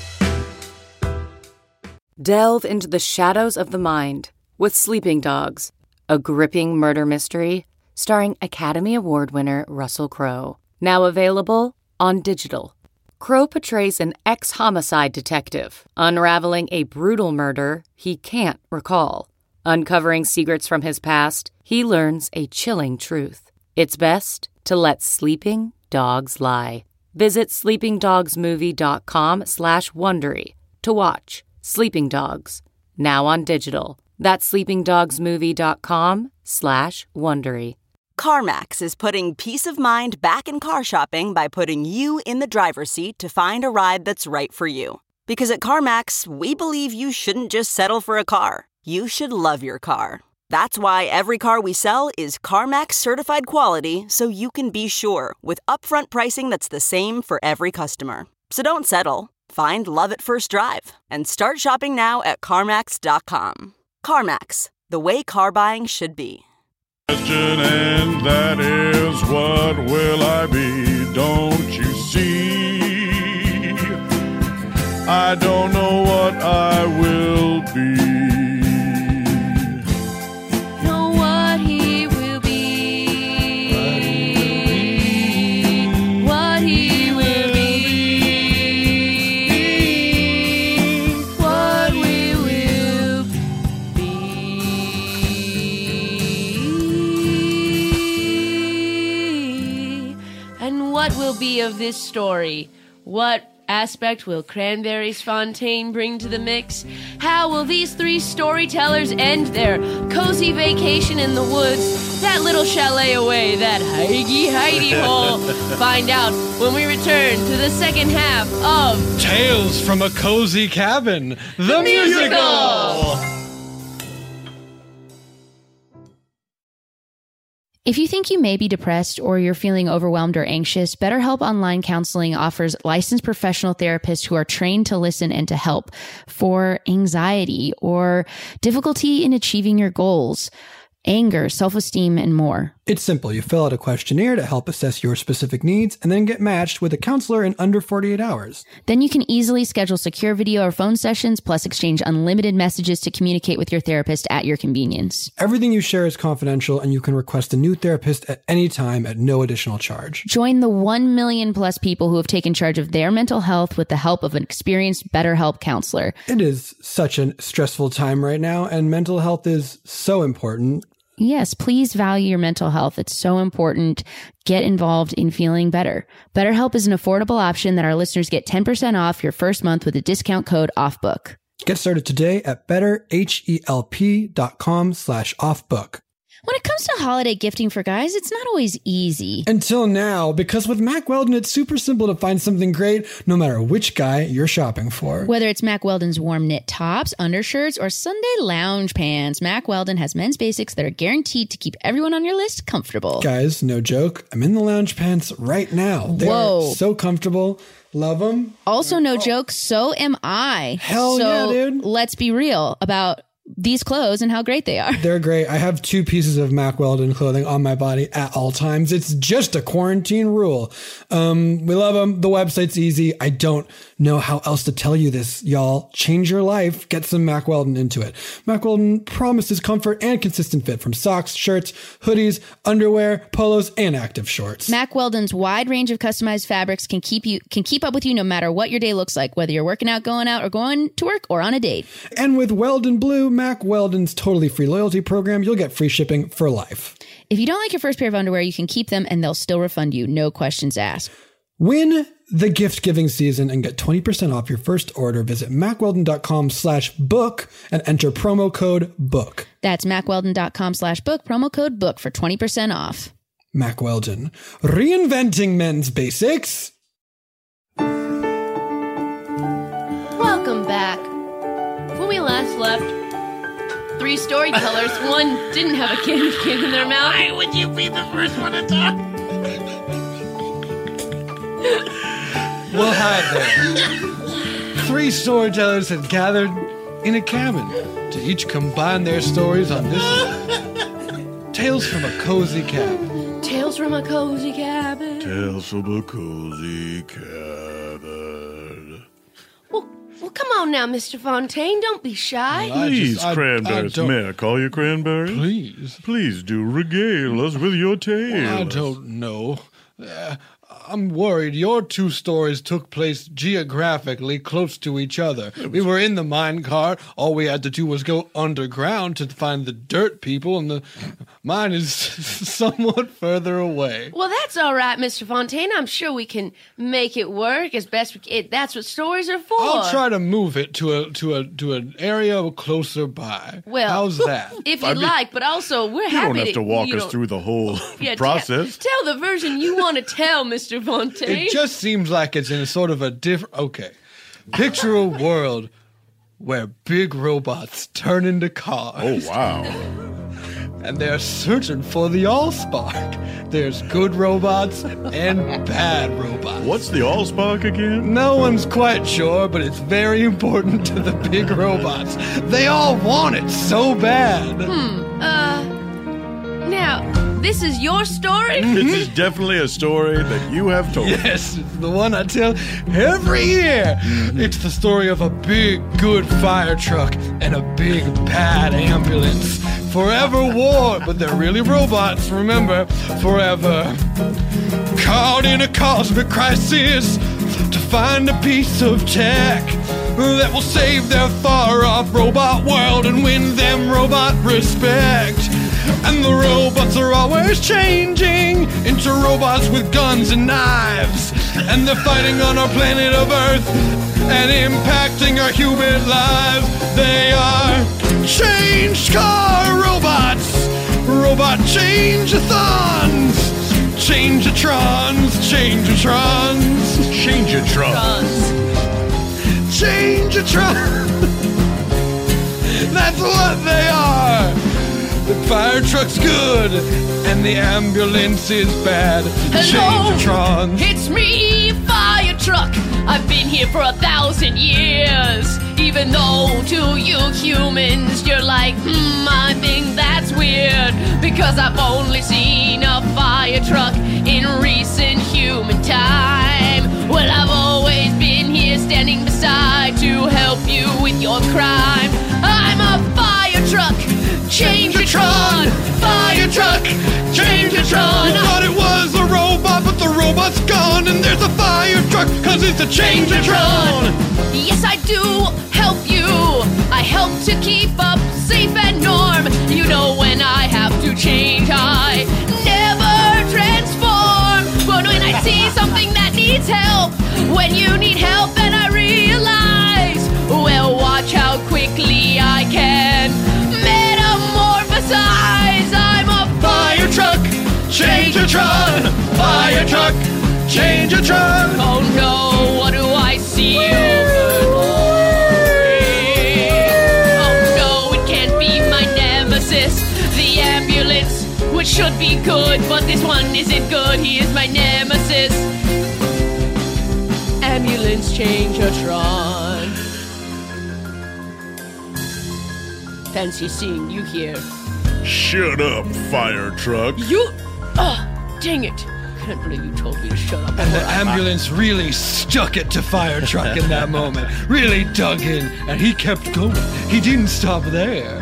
[SPEAKER 12] Delve into the shadows of the mind with Sleeping Dogs, a gripping murder mystery starring Academy Award winner Russell Crowe. Now available on digital. Crowe portrays an ex-homicide detective unraveling a brutal murder he can't recall. Uncovering secrets from his past, he learns a chilling truth. It's best to let sleeping dogs lie. Visit sleepingdogsmovie.com/Wondery to watch Sleeping Dogs, now on digital. That's sleepingdogsmovie.com/Wondery.
[SPEAKER 13] CarMax is putting peace of mind back in car shopping by putting you in the driver's seat to find a ride that's right for you. Because at CarMax, we believe you shouldn't just settle for a car. You should love your car. That's why every car we sell is CarMax certified quality, so you can be sure with upfront pricing that's the same for every customer. So don't settle. Find love at first drive and start shopping now at CarMax.com. CarMax, the way car buying should be.
[SPEAKER 9] And that is, what will I be? Don't you see? I don't know what I will be.
[SPEAKER 4] Know what he will be. What he will be. What we will be. And what will be of this story? What aspect will Cranberries Fontaine bring to the mix? How will these three storytellers end their cozy vacation in the woods, that little chalet away, that hidey hole? Find out when we return to the second half of
[SPEAKER 5] Tales from a Cozy Cabin, the musical!
[SPEAKER 14] If you think you may be depressed or you're feeling overwhelmed or anxious, BetterHelp Online Counseling offers licensed professional therapists who are trained to listen and to help for anxiety or difficulty in achieving your goals, anger, self-esteem, and more.
[SPEAKER 15] It's simple. You fill out a questionnaire to help assess your specific needs and then get matched with a counselor in under 48 hours.
[SPEAKER 14] Then you can easily schedule secure video or phone sessions, plus exchange unlimited messages to communicate with your therapist at your convenience.
[SPEAKER 15] Everything you share is confidential, and you can request a new therapist at any time at no additional charge.
[SPEAKER 14] Join the 1 million plus people who have taken charge of their mental health with the help of an experienced BetterHelp counselor.
[SPEAKER 15] It is such a stressful time right now, and mental health is so important.
[SPEAKER 14] Yes, please value your mental health. It's so important. Get involved in feeling better. BetterHelp is an affordable option that our listeners get 10% off your first month with a discount code OFFBOOK.
[SPEAKER 15] Get started today at betterhelp.com/offbook.
[SPEAKER 14] When it comes to holiday gifting for guys, it's not always easy.
[SPEAKER 15] Until now, because with Mack Weldon, it's super simple to find something great no matter which guy you're shopping for.
[SPEAKER 14] Whether it's Mack Weldon's warm knit tops, undershirts, or Sunday lounge pants, Mack Weldon has men's basics that are guaranteed to keep everyone on your list comfortable.
[SPEAKER 15] Guys, no joke, I'm in the lounge pants right now. They're so comfortable. Love them.
[SPEAKER 14] Also, no joke, so am I.
[SPEAKER 15] Hell yeah, dude.
[SPEAKER 14] Let's be real about these clothes and how great they are.
[SPEAKER 15] They're great. I have 2 pieces of Mack Weldon clothing on my body at all times. It's just a quarantine rule. We love them. The website's easy. I don't know how else to tell you this, y'all. Change your life. Get some Mack Weldon into it. Mack Weldon promises comfort and consistent fit from socks, shirts, hoodies, underwear, polos, and active shorts.
[SPEAKER 14] Mack Weldon's wide range of customized fabrics can keep up with you no matter what your day looks like, whether you're working out, going out, or going to work, or on a date.
[SPEAKER 15] And with Weldon Blue, Mack Weldon's totally free loyalty program, you'll get free shipping for life.
[SPEAKER 14] If you don't like your first pair of underwear, you can keep them and they'll still refund you. No questions asked.
[SPEAKER 15] Win the gift-giving season and get 20% off your first order. Visit MackWeldon.com/book and enter promo code BOOK.
[SPEAKER 14] That's MackWeldon.com/book, promo code BOOK for 20% off.
[SPEAKER 15] Mack Weldon, reinventing men's basics.
[SPEAKER 4] last left. 3 storytellers. One didn't have a candy cane in their mouth.
[SPEAKER 8] Why would you be the first one to talk?
[SPEAKER 5] Well, hi there. 3 storytellers had gathered in a cabin to each combine their stories on this Tales from a Cozy Cabin.
[SPEAKER 4] Tales from a cozy cabin.
[SPEAKER 9] Tales from a cozy cabin.
[SPEAKER 4] Well, come on now, Mr. Fontaine. Don't be shy.
[SPEAKER 9] Please, Cranberries. May I call you Cranberries?
[SPEAKER 5] Please.
[SPEAKER 9] Please do regale us with your tales.
[SPEAKER 5] Well, I don't know. I'm worried your 2 stories took place geographically close to each other. We were in the mine car. All we had to do was go underground to find the dirt people, and the mine is somewhat further away.
[SPEAKER 4] Well, that's all right, Mr. Fontaine. I'm sure we can make it work as best we can. That's what stories are for.
[SPEAKER 5] I'll try to move it to an area closer by.
[SPEAKER 4] Well,
[SPEAKER 5] how's that?
[SPEAKER 4] If you'd like, but also we're
[SPEAKER 9] You
[SPEAKER 4] happy
[SPEAKER 9] don't have to walk us through the whole process.
[SPEAKER 4] Tell the version you want to tell, Mr. Fontaine.
[SPEAKER 5] It just seems like it's in a sort of a different... Okay. Picture a world where big robots turn into cars.
[SPEAKER 9] Oh, wow.
[SPEAKER 5] And they're searching for the Allspark. There's good robots and bad robots.
[SPEAKER 9] What's the Allspark again?
[SPEAKER 5] No one's quite sure, but it's very important to the big robots. They all want it so bad.
[SPEAKER 4] Now, this is your story?
[SPEAKER 9] This is definitely a story that you have told.
[SPEAKER 5] Yes, it's the one I tell every year. It's the story of a big, good fire truck and a big, bad ambulance. Forever war, but they're really robots, remember, forever. Caught in a cosmic crisis to find a piece of tech that will save their far-off robot world and win them robot respect. And the robots are always changing into robots with guns and knives. And they're fighting on our planet of Earth and impacting our human lives. They are changed car robots, robot change-a-thons, change-a-trons, change-a-trons,
[SPEAKER 9] change-a-trons,
[SPEAKER 5] change-a-trons. That's what they are. The fire truck's good, and the ambulance is bad.
[SPEAKER 4] Hello,
[SPEAKER 5] Change-a-trons.
[SPEAKER 4] It's me, Fire Truck. I've been here for 1,000 years. Even though to you humans, you're like, I think that's weird. Because I've only seen a fire truck in recent human time. Well, I've always been here standing beside to help you with your crime. I'm a fire truck. Change-a-tron, fire truck, change-a-tron.
[SPEAKER 5] You thought it was a robot, but the robot's gone, and there's a fire truck, cause it's a change-a-tron.
[SPEAKER 4] Yes, I do help you. I help to keep up safe and norm. You know when I have to change, I never transform. But when I see something that needs help, when you need help, then I realize, well, watch how quickly I can metamorphosize. I'm a fire truck, change-a-tron, fire truck, change-a-tron. Oh no, what do I see over there? Oh no, it can't be my nemesis, the ambulance, which should be good, but this one isn't good. He is my nemesis. Ambulance change-a-tron. Fancy seeing you here.
[SPEAKER 9] Shut up, fire truck.
[SPEAKER 4] You... Oh, dang it. Can't believe you told me to shut up.
[SPEAKER 5] And the ambulance really stuck it to fire truck in that moment. Really dug in, and he kept going. He didn't stop there.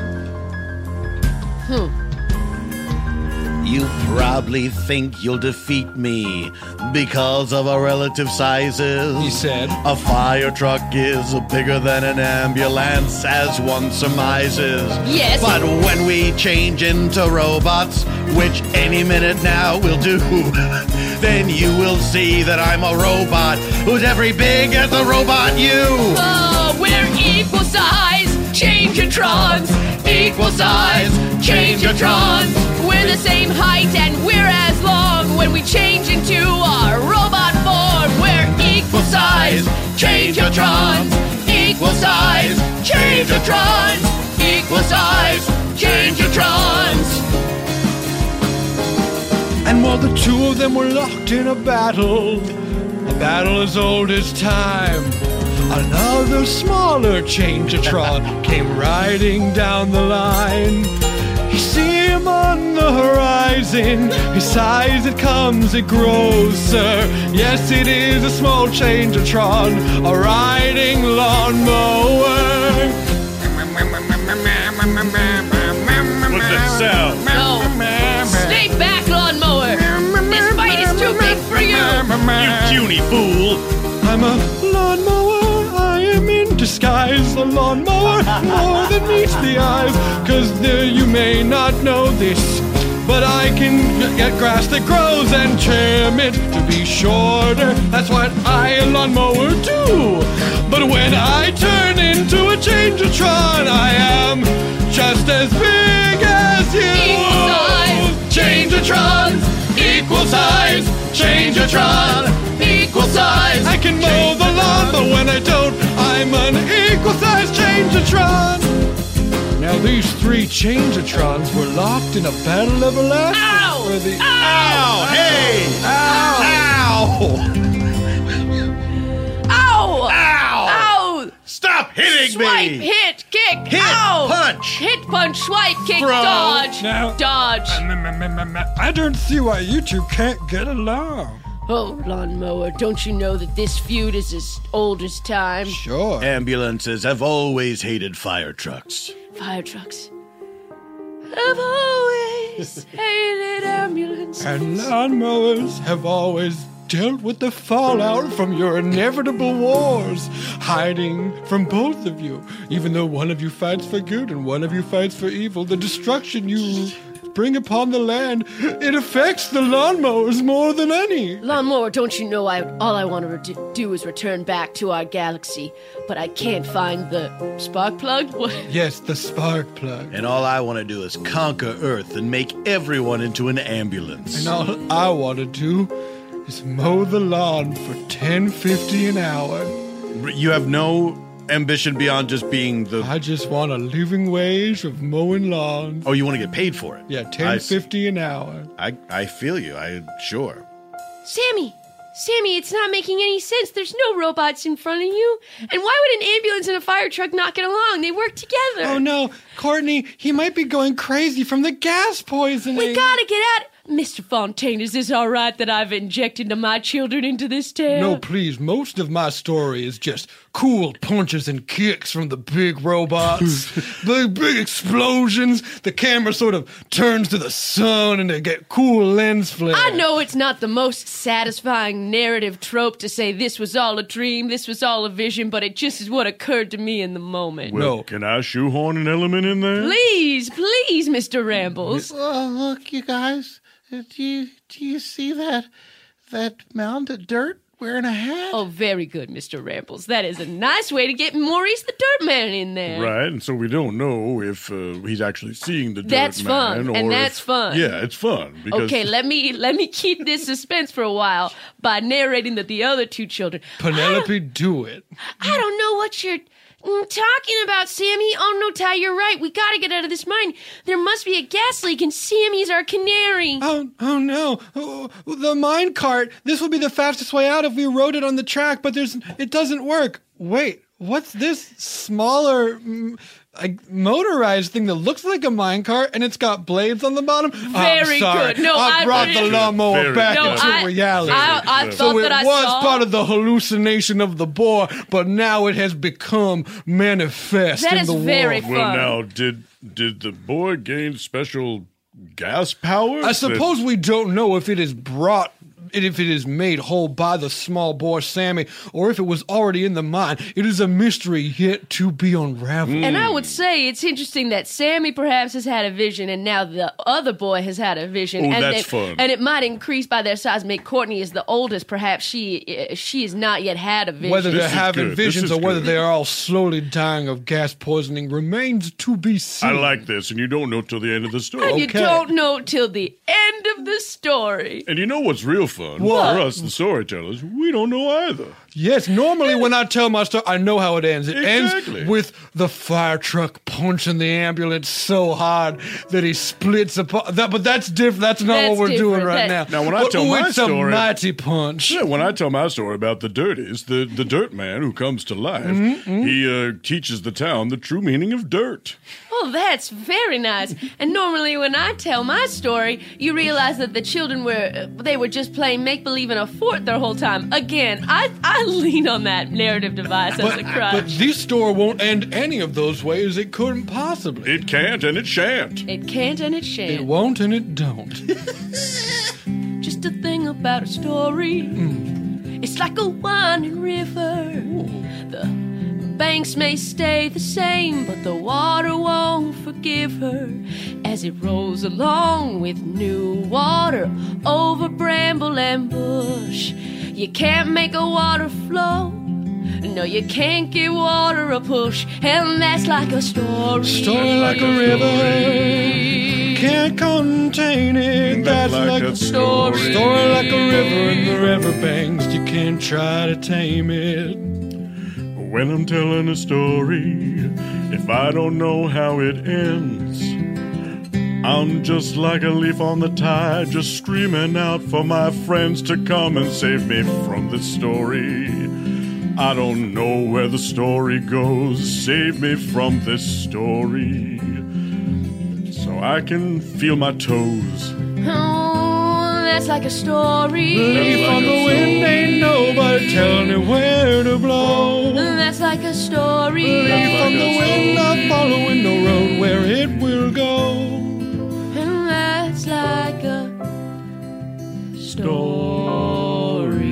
[SPEAKER 8] You probably think you'll defeat me because of our relative sizes,
[SPEAKER 5] he said.
[SPEAKER 8] A fire truck is bigger than an ambulance, as one surmises.
[SPEAKER 4] Yes.
[SPEAKER 8] But when we change into robots, which any minute now we'll do, then you will see that I'm a robot who's every big as a robot you.
[SPEAKER 4] Oh, we're equal size, change-a-trons. Equal size, change-a-trons. We're the same height and we're as long. When we change into our robot form, we're equal size, change-a-trons. Equal size,
[SPEAKER 7] Change-a-trons, equal size, Change-a-trons.
[SPEAKER 5] And while the two of them were locked in a battle as old as time, another smaller Change-a-tron came riding down the line. You see him on the horizon, his size it comes, it grows, sir. Yes, it is a small Change-a-tron, a riding lawnmower.
[SPEAKER 9] What's that sound?
[SPEAKER 4] No. Stay back, lawnmower. This fight is too big for you.
[SPEAKER 9] You puny fool.
[SPEAKER 5] I'm a lawnmower, I am in disguise. A lawnmower more than meets the eyes. Cause you may not know this, but I can get grass that grows and trim it to be shorter. That's what I, a lawnmower, do. But when I turn into a Change-a-tron, I am just as big as you.
[SPEAKER 7] Equal size, Change-a-trons, equal size, Change-a-tron, equal size.
[SPEAKER 5] I can mow the lawn, but when I don't, I'm an equal size Change-a-tron. Now these three Change-a-trons were locked in a battle everlasting.
[SPEAKER 7] Ow!
[SPEAKER 5] Where the
[SPEAKER 7] Ow!
[SPEAKER 9] Hey!
[SPEAKER 5] Ow!
[SPEAKER 7] Ow!
[SPEAKER 9] Ow!
[SPEAKER 7] Ow!
[SPEAKER 9] Stop hitting
[SPEAKER 4] Swipe,
[SPEAKER 9] me!
[SPEAKER 4] hit, kick,
[SPEAKER 9] Hit,
[SPEAKER 4] ow!
[SPEAKER 9] punch!
[SPEAKER 4] Hit, punch, swipe, kick,
[SPEAKER 9] Throw.
[SPEAKER 4] dodge,
[SPEAKER 5] Now-
[SPEAKER 4] dodge.
[SPEAKER 5] I don't see why you two can't get along.
[SPEAKER 4] Oh, lawnmower, don't you know that this feud is as old as time?
[SPEAKER 5] Sure.
[SPEAKER 9] Ambulances have always hated fire trucks.
[SPEAKER 4] Fire trucks. I've always hated ambulances.
[SPEAKER 5] And lawnmowers have always dealt with the fallout from your inevitable wars, hiding from both of you. Even though one of you fights for good and one of you fights for evil, the destruction you bring upon the land, it affects the lawnmowers more than any.
[SPEAKER 4] Lawnmower, don't you know all I want to do is return back to our galaxy, but I can't find the spark plug? What?
[SPEAKER 5] Yes, the spark plug.
[SPEAKER 9] And all I want to do is conquer Earth and make everyone into an ambulance.
[SPEAKER 5] And all I want to do is mow the lawn for $10.50 an hour.
[SPEAKER 9] You have no ambition beyond just being the...
[SPEAKER 5] I just want a living wage of mowing lawns.
[SPEAKER 9] Oh, you want to get paid for it?
[SPEAKER 5] Yeah, $10.50 an hour.
[SPEAKER 9] I feel you. Sure.
[SPEAKER 4] Sammy, it's not making any sense. There's no robots in front of you. And why would an ambulance and a fire truck not get along? They work together.
[SPEAKER 5] Oh no, Courtney, he might be going crazy from the gas poisoning.
[SPEAKER 4] We gotta get out. Mr. Fontaine, is this all right that I've injected my children into this tale?
[SPEAKER 5] No, please. Most of my story is just cool punches and kicks from the big robots. The big explosions. The camera sort of turns to the sun and they get cool lens flare.
[SPEAKER 4] I know it's not the most satisfying narrative trope to say this was all a dream, this was all a vision, but it just is what occurred to me in the moment.
[SPEAKER 9] Well, can I shoehorn an element in there?
[SPEAKER 4] Please, Mr. Rambles.
[SPEAKER 8] Look, you guys. Do you see that mound of dirt wearing a hat?
[SPEAKER 4] Oh, very good, Mr. Rambles. That is a nice way to get Maurice the Dirt Man in there.
[SPEAKER 9] Right, and so we don't know if he's actually seeing the
[SPEAKER 4] That's
[SPEAKER 9] Dirt
[SPEAKER 4] fun,
[SPEAKER 9] Man,
[SPEAKER 4] and
[SPEAKER 9] or
[SPEAKER 4] that's fun.
[SPEAKER 9] Yeah, it's fun. Because
[SPEAKER 4] Okay, let me keep this suspense for a while by narrating that the other two children...
[SPEAKER 5] Penelope, do it.
[SPEAKER 4] I don't know what you're talking about, Sammy. Oh, no, Ty, you're right. We gotta get out of this mine. There must be a gas leak, and Sammy's our canary.
[SPEAKER 5] Oh no. Oh, the mine cart. This will be the fastest way out if we rode it on the track, but it doesn't work. Wait, what's this smaller... motorized thing that looks like a minecart and it's got blades on the bottom.
[SPEAKER 4] Very
[SPEAKER 5] I'm sorry.
[SPEAKER 4] good. No,
[SPEAKER 5] I brought the lawnmower back into reality.
[SPEAKER 4] I
[SPEAKER 5] so
[SPEAKER 4] thought
[SPEAKER 5] it
[SPEAKER 4] that I
[SPEAKER 5] was
[SPEAKER 4] saw...
[SPEAKER 5] part of the hallucination of the boar, but now it has become manifest
[SPEAKER 4] That
[SPEAKER 5] in
[SPEAKER 4] is
[SPEAKER 5] the
[SPEAKER 4] very
[SPEAKER 5] world.
[SPEAKER 9] Well, now, did the boy gain special gas powers?
[SPEAKER 5] I suppose we don't know if it is made whole by the small boar Sammy, or if it was already in the mine. It is a mystery yet to be unraveled.
[SPEAKER 4] And I would say it's interesting that Sammy perhaps has had a vision, and now the other boy has had a vision.
[SPEAKER 9] Oh,
[SPEAKER 4] and
[SPEAKER 9] that's fun.
[SPEAKER 4] And it might increase by their size. Make Courtney is the oldest. Perhaps she has not yet had a vision.
[SPEAKER 5] Whether they're having visions or whether they are all slowly dying of gas poisoning remains to be seen.
[SPEAKER 9] I like this, and you don't know till the end of the story.
[SPEAKER 4] And you don't know till the end of the story.
[SPEAKER 9] And you know what's real fun?
[SPEAKER 5] What?
[SPEAKER 9] For us, the storytellers, we don't know either.
[SPEAKER 5] Yes, normally when I tell my story, I know how it ends. It
[SPEAKER 9] Exactly.
[SPEAKER 5] ends with the fire truck punching the ambulance so hard that he splits apart. But that's different. That's not
[SPEAKER 4] That's
[SPEAKER 5] what we're doing
[SPEAKER 4] different.
[SPEAKER 5] right
[SPEAKER 4] That-
[SPEAKER 5] now.
[SPEAKER 9] Now, when I
[SPEAKER 5] But,
[SPEAKER 9] tell my
[SPEAKER 5] it's
[SPEAKER 9] story,
[SPEAKER 5] a mighty punch.
[SPEAKER 9] Yeah, when I tell my story about the Dirties, the dirt man who comes to life, he teaches the town the true meaning of dirt.
[SPEAKER 4] Oh, that's very nice. And normally when I tell my story, you realize that the children were just playing make-believe in a fort their whole time. Again, I lean on that narrative device as a
[SPEAKER 5] But
[SPEAKER 4] crutch.
[SPEAKER 5] this story won't end any of those ways. It couldn't possibly.
[SPEAKER 9] It can't and it shan't.
[SPEAKER 4] It can't and it
[SPEAKER 5] It
[SPEAKER 4] shan't.
[SPEAKER 5] won't and it don't.
[SPEAKER 4] Just a thing about a story. It's like a winding river. The banks may stay the same, but the water won't forgive her as it rolls along with new water over bramble and bush. You can't make a water flow. No, you can't give water a push, and that's like a story.
[SPEAKER 5] Story like a river, can't contain it. That's like a story. Story like a river in the riverbanks, you can't try to tame it.
[SPEAKER 9] When I'm telling a story, if I don't know how it ends, I'm just like a leaf on the tide, just screaming out for my friends to come and save me from this story. I don't know where the story goes, save me from this story, so I can feel my toes.
[SPEAKER 4] Oh, that's like a story.
[SPEAKER 5] Leaf on the wind, ain't nobody telling it where to blow.
[SPEAKER 4] That's like a story.
[SPEAKER 5] Leaf on the wind, not following no road where it will go.
[SPEAKER 4] And that's like a story.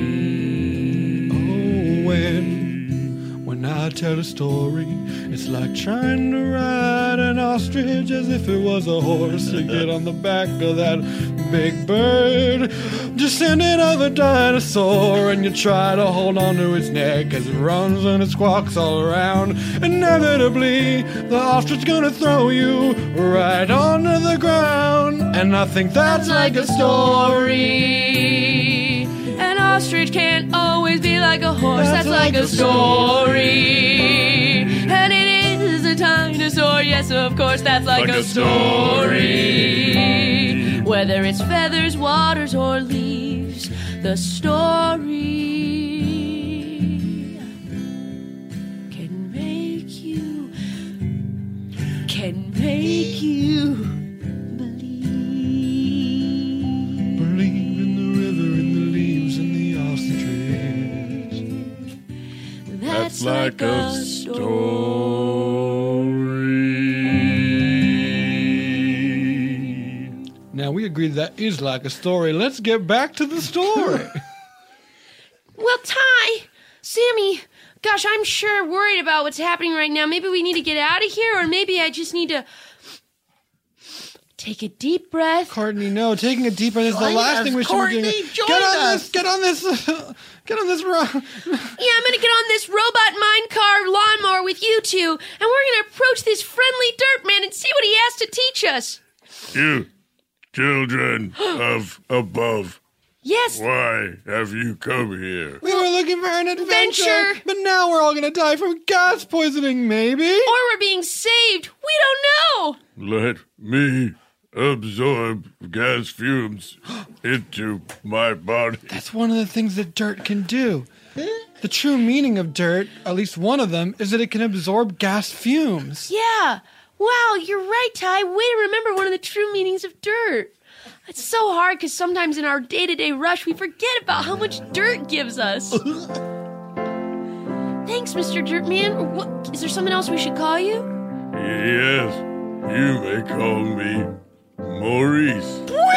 [SPEAKER 5] Oh, when I tell a story, it's like trying to ride an ostrich as if it was a horse. You get on the back of that big bird, descendant of a dinosaur, and you try to hold on to its neck as it runs and it squawks all around. Inevitably, the ostrich gonna throw you right onto the ground, and I think that's like a story.
[SPEAKER 4] An ostrich can't always be like a horse. That's like a story. And it is a dinosaur. Yes, of course, that's like a story. Whether it's feathers, waters, or leaves, the story can make you
[SPEAKER 5] Believe in the river, in the leaves, and the ostriches.
[SPEAKER 4] That's like a
[SPEAKER 5] story. Now we agreed that is like a story. Let's get back to the story.
[SPEAKER 4] Well, Ty, Sammy, gosh, I'm sure worried about what's happening right now. Maybe we need to get out of here, or maybe I just need to take a deep breath.
[SPEAKER 5] Courtney, no, taking a deep breath is the last thing we should be doing. Get on this road.
[SPEAKER 4] Yeah, I'm gonna get on this robot minecart lawnmower with you two, and we're gonna approach this friendly dirt man and see what he has to teach us.
[SPEAKER 9] You, children of above.
[SPEAKER 4] Yes.
[SPEAKER 9] Why have you come here?
[SPEAKER 5] We were looking for an adventure, but now we're all gonna die from gas poisoning, maybe?
[SPEAKER 4] Or we're being saved. We don't know.
[SPEAKER 9] Let me absorb gas fumes into my body.
[SPEAKER 5] That's one of the things that dirt can do. The true meaning of dirt, at least one of them, is that it can absorb gas fumes.
[SPEAKER 4] Yeah. Wow, you're right, Ty. Way to remember one of the true meanings of dirt. It's so hard because sometimes in our day-to-day rush, we forget about how much dirt gives us. Thanks, Mr. Dirtman. What, is there something else we should call you?
[SPEAKER 9] Yes, you may call me Maurice.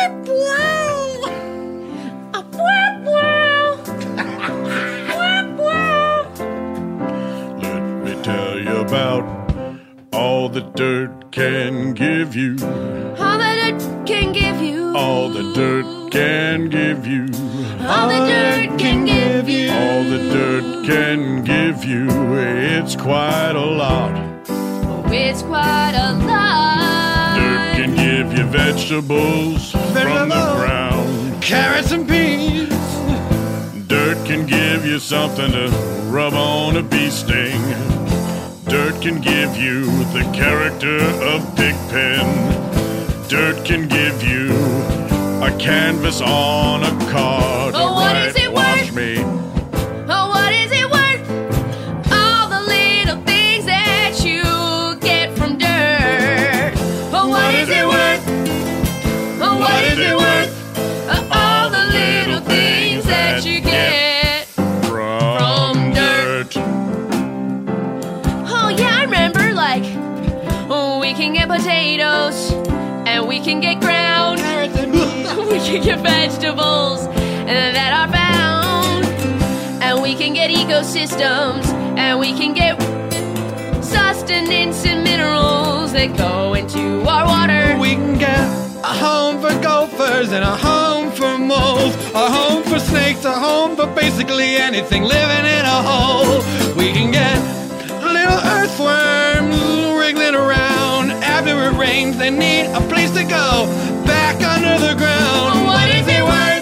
[SPEAKER 9] Let me tell you about all the dirt can give you.
[SPEAKER 4] All the dirt can give you.
[SPEAKER 9] All the dirt can give you.
[SPEAKER 4] All the dirt can give you.
[SPEAKER 9] All the dirt can give you. It's quite a lot.
[SPEAKER 4] Oh, it's quite a lot.
[SPEAKER 9] Dirt can give you vegetables from the ground.
[SPEAKER 5] Carrots and peas.
[SPEAKER 9] Dirt can can give you something to rub on a bee sting. Dirt can give you the character of Pigpen. Dirt can give you a canvas on a card.
[SPEAKER 4] Oh, what is it
[SPEAKER 9] Watch
[SPEAKER 4] worth?
[SPEAKER 9] me.
[SPEAKER 4] Oh, what is it worth? All the little things that you get from dirt. Oh, what is it worth? Oh, what is it worth? All the little things that you get
[SPEAKER 9] from
[SPEAKER 4] dirt. Oh, yeah, I remember, like, we can get potatoes, and we can get ground. We can get vegetables that are found. And we can get ecosystems, and we can get sustenance and minerals that go into our water.
[SPEAKER 5] We can get a home for gophers and a home for moles, a home for snakes, a home for basically anything living in a hole. We can get little earthworms wriggling around. After it rains, they need a place to go, back under the ground.
[SPEAKER 4] What is it worth?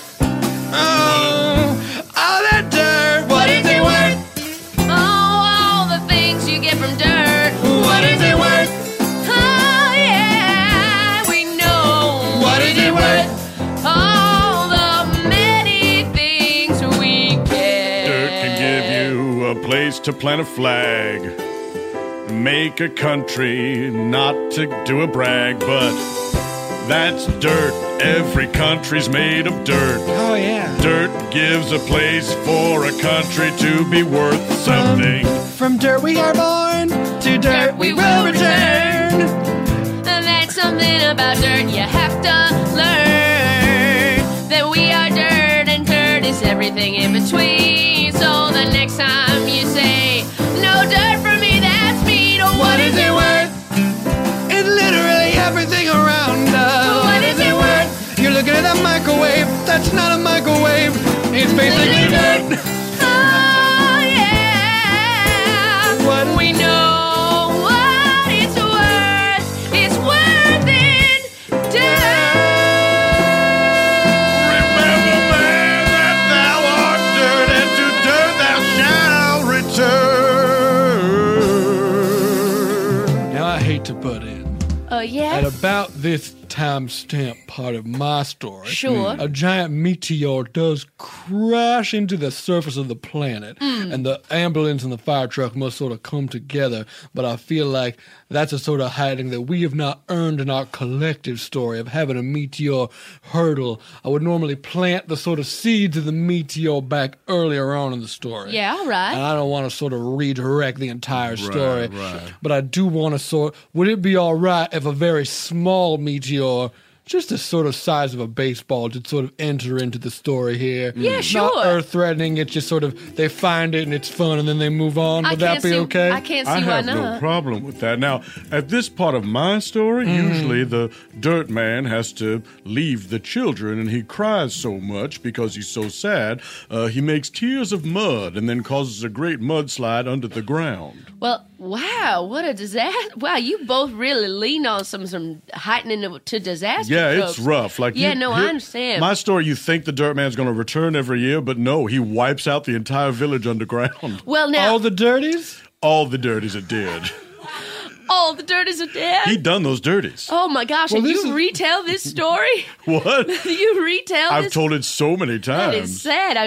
[SPEAKER 5] Oh, all that dirt.
[SPEAKER 4] What is it worth? Oh, all the things you get from dirt. What is it worth? Oh, yeah, we know. What is it worth? All the many things we get.
[SPEAKER 9] Dirt can give you a place to plant a flag, make a country, not to do a brag, but that's dirt. Every country's made of dirt.
[SPEAKER 5] Oh, yeah.
[SPEAKER 9] Dirt gives a place for a country to be worth something.
[SPEAKER 5] From dirt we are born, to dirt we will return.
[SPEAKER 4] And that's something about dirt you have to learn. That we are dirt and dirt is everything in between. So the next time you say, no dirt for me, that's mean. Oh, what is it worth?
[SPEAKER 5] It's literally everything around us.
[SPEAKER 4] What is it worth?
[SPEAKER 5] You're looking at a microwave. That's not a microwave. It's basically dirt.
[SPEAKER 4] Oh, yeah.
[SPEAKER 5] What?
[SPEAKER 4] We know what it's worth. It's worth it.
[SPEAKER 9] Remember, man, that thou art dirt, and to dirt thou shalt return.
[SPEAKER 5] Now I hate to butt in.
[SPEAKER 4] Yeah?
[SPEAKER 5] At about this timestamp part of my story,
[SPEAKER 4] Sure.
[SPEAKER 5] a giant meteor does crash into the surface of the planet, and the ambulance and the fire truck must sort of come together. But I feel like that's a sort of hiding that we have not earned in our collective story of having a meteor hurdle. I would normally plant the sort of seeds of the meteor back earlier on in the story.
[SPEAKER 4] Yeah, all right.
[SPEAKER 5] And I don't want to sort of redirect the entire story.
[SPEAKER 9] right.
[SPEAKER 5] But I do want to would it be all right if a very small meteor, just the sort of size of a baseball, did sort of enter into the story here?
[SPEAKER 4] Yeah, sure.
[SPEAKER 5] Not earth-threatening, it's just sort of, they find it and it's fun and then they move on. Would that be okay?
[SPEAKER 4] I can't see
[SPEAKER 9] I
[SPEAKER 4] why
[SPEAKER 9] have
[SPEAKER 4] not.
[SPEAKER 9] no problem with that. Now, at this part of my story, usually the dirt man has to leave the children, and he cries so much because he's so sad, he makes tears of mud and then causes a great mudslide under the ground.
[SPEAKER 4] Well, wow, what a disaster. Wow, you both really lean on some heightening to disaster
[SPEAKER 9] Yeah,
[SPEAKER 4] tropes.
[SPEAKER 9] it's rough. Like
[SPEAKER 4] I understand.
[SPEAKER 9] My story, you think the dirt man's going to return every year, but no, he wipes out the entire village underground.
[SPEAKER 4] Well, now...
[SPEAKER 5] All the dirties?
[SPEAKER 9] All the dirties are dead.
[SPEAKER 4] All the dirties are dead?
[SPEAKER 9] He done those dirties.
[SPEAKER 4] Oh, my gosh,
[SPEAKER 5] Well,
[SPEAKER 4] and
[SPEAKER 5] this
[SPEAKER 4] you
[SPEAKER 5] is-
[SPEAKER 4] retell this story?
[SPEAKER 9] What?
[SPEAKER 4] You retell
[SPEAKER 9] I've
[SPEAKER 4] this?
[SPEAKER 9] told it so many
[SPEAKER 4] That is
[SPEAKER 9] times.
[SPEAKER 4] sad.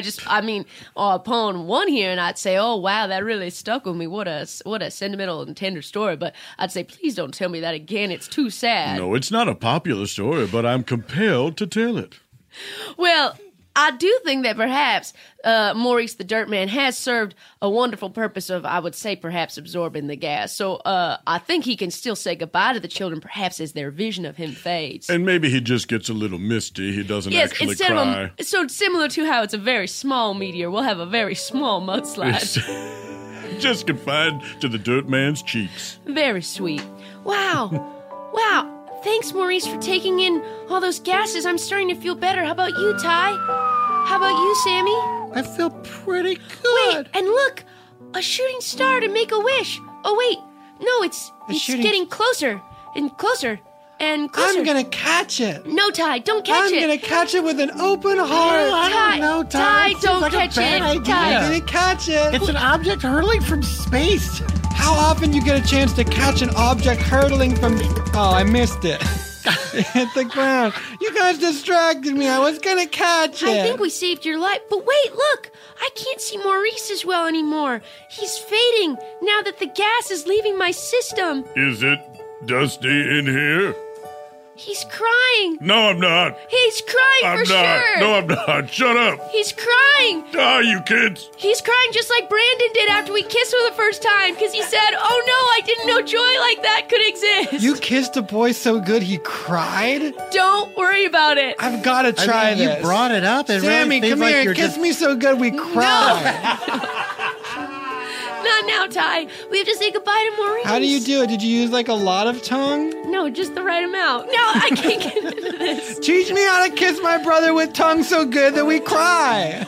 [SPEAKER 4] Upon one here, and I'd say, oh, wow, that really stuck with me. What a sentimental and tender story. But I'd say, please don't tell me that again. It's too sad.
[SPEAKER 9] No, it's not a popular story, but I'm compelled to tell it.
[SPEAKER 4] Well, I do think that perhaps Maurice the Dirt Man has served a wonderful purpose of, I would say, perhaps absorbing the gas. So I think he can still say goodbye to the children, perhaps as their vision of him fades.
[SPEAKER 9] And maybe he just gets a little misty. He doesn't actually
[SPEAKER 4] instead
[SPEAKER 9] cry.
[SPEAKER 4] of so similar to how it's a very small meteor, we'll have a very small mudslide.
[SPEAKER 9] It's just confined to the dirt man's cheeks.
[SPEAKER 4] Very sweet. Wow. Wow. Thanks, Maurice, for taking in all those gases. I'm starting to feel better. How about you, Ty? How about you, Sammy?
[SPEAKER 8] I feel pretty good.
[SPEAKER 4] Wait, and look, a shooting star to make a wish. Oh, wait. No, it's
[SPEAKER 8] shooting-
[SPEAKER 4] getting closer and closer. and closer.
[SPEAKER 15] I'm gonna catch it.
[SPEAKER 4] No, Ty, don't catch it.
[SPEAKER 15] I'm gonna catch it with an open heart.
[SPEAKER 4] Ty, Ty, don't catch it.
[SPEAKER 15] I'm
[SPEAKER 4] Ty.
[SPEAKER 15] gonna catch it.
[SPEAKER 8] It's an object hurtling from space.
[SPEAKER 15] How often you get a chance to catch an object hurtling from... Oh, I missed it. It hit the ground. You guys distracted me. I was gonna catch it.
[SPEAKER 4] I think we saved your life. But wait, look. I can't see Maurice as well anymore. He's fading now that the gas is leaving my system.
[SPEAKER 9] Is it dusty in here?
[SPEAKER 4] He's crying.
[SPEAKER 9] No, I'm not.
[SPEAKER 4] He's crying
[SPEAKER 9] I'm
[SPEAKER 4] for
[SPEAKER 9] not.
[SPEAKER 4] sure.
[SPEAKER 9] No, I'm not. Shut up.
[SPEAKER 4] He's crying.
[SPEAKER 9] Ah, you kids.
[SPEAKER 4] He's crying just like Brandon did after we kissed for the first time because he said, oh no, I didn't know joy like that could exist.
[SPEAKER 15] You kissed a boy so good he cried?
[SPEAKER 4] Don't worry about it.
[SPEAKER 15] I've got to try this.
[SPEAKER 8] You brought it up. It
[SPEAKER 15] Sammy,
[SPEAKER 8] really
[SPEAKER 15] come
[SPEAKER 8] like
[SPEAKER 15] here.
[SPEAKER 8] you're
[SPEAKER 15] Kiss me so good we cried.
[SPEAKER 4] Not now, Ty. We have to say goodbye to Maurice.
[SPEAKER 15] How do you do it? Did you use like a lot of tongue?
[SPEAKER 4] No, just the right amount. No, I can't get into this.
[SPEAKER 15] Teach me how to kiss my brother with tongue so good that we cry.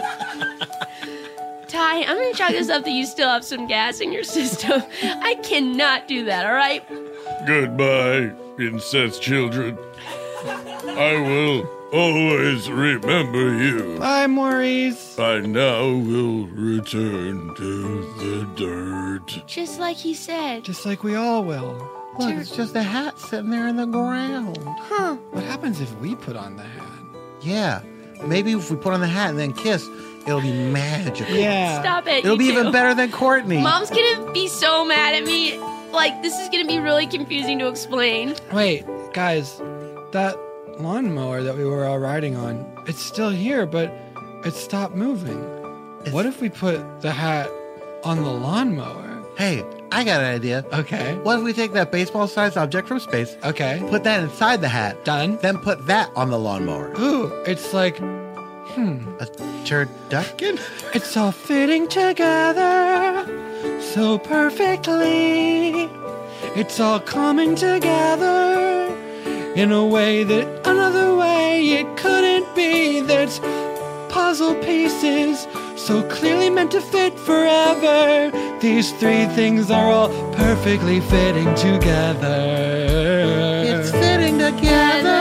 [SPEAKER 4] Ty, I'm going to chalk this up that you still have some gas in your system. I cannot do that, all right?
[SPEAKER 9] Goodbye, incest children. I will always remember you.
[SPEAKER 15] Bye, Maurice.
[SPEAKER 9] I now will return to the dirt.
[SPEAKER 4] Just like he said.
[SPEAKER 15] Just like we all will.
[SPEAKER 8] Look, it's just a hat sitting there in the ground.
[SPEAKER 4] Huh.
[SPEAKER 15] What happens if we put on the hat?
[SPEAKER 8] Yeah. Maybe if we put on the hat and then kiss, it'll be magical.
[SPEAKER 15] Yeah.
[SPEAKER 4] Stop it.
[SPEAKER 8] It'll be
[SPEAKER 4] you
[SPEAKER 8] even
[SPEAKER 4] two.
[SPEAKER 8] better than Courtney.
[SPEAKER 4] Mom's going to be so mad at me. Like, this is going to be really confusing to explain.
[SPEAKER 15] Wait, guys. That lawnmower that we were all riding on, it's still here, but it stopped moving. What if we put the hat on the lawnmower?
[SPEAKER 8] Hey, I got an idea.
[SPEAKER 15] Okay.
[SPEAKER 8] What if we take that baseball-sized object from space,
[SPEAKER 15] Okay.
[SPEAKER 8] put that inside the hat,
[SPEAKER 15] Done.
[SPEAKER 8] then put that on the lawnmower?
[SPEAKER 15] Ooh, it's like,
[SPEAKER 8] A turducken?
[SPEAKER 15] it's all fitting together so perfectly. It's all coming together in a way that another way it couldn't be. There's puzzle pieces so clearly meant to fit forever. These three things are all perfectly fitting together.
[SPEAKER 8] It's fitting together.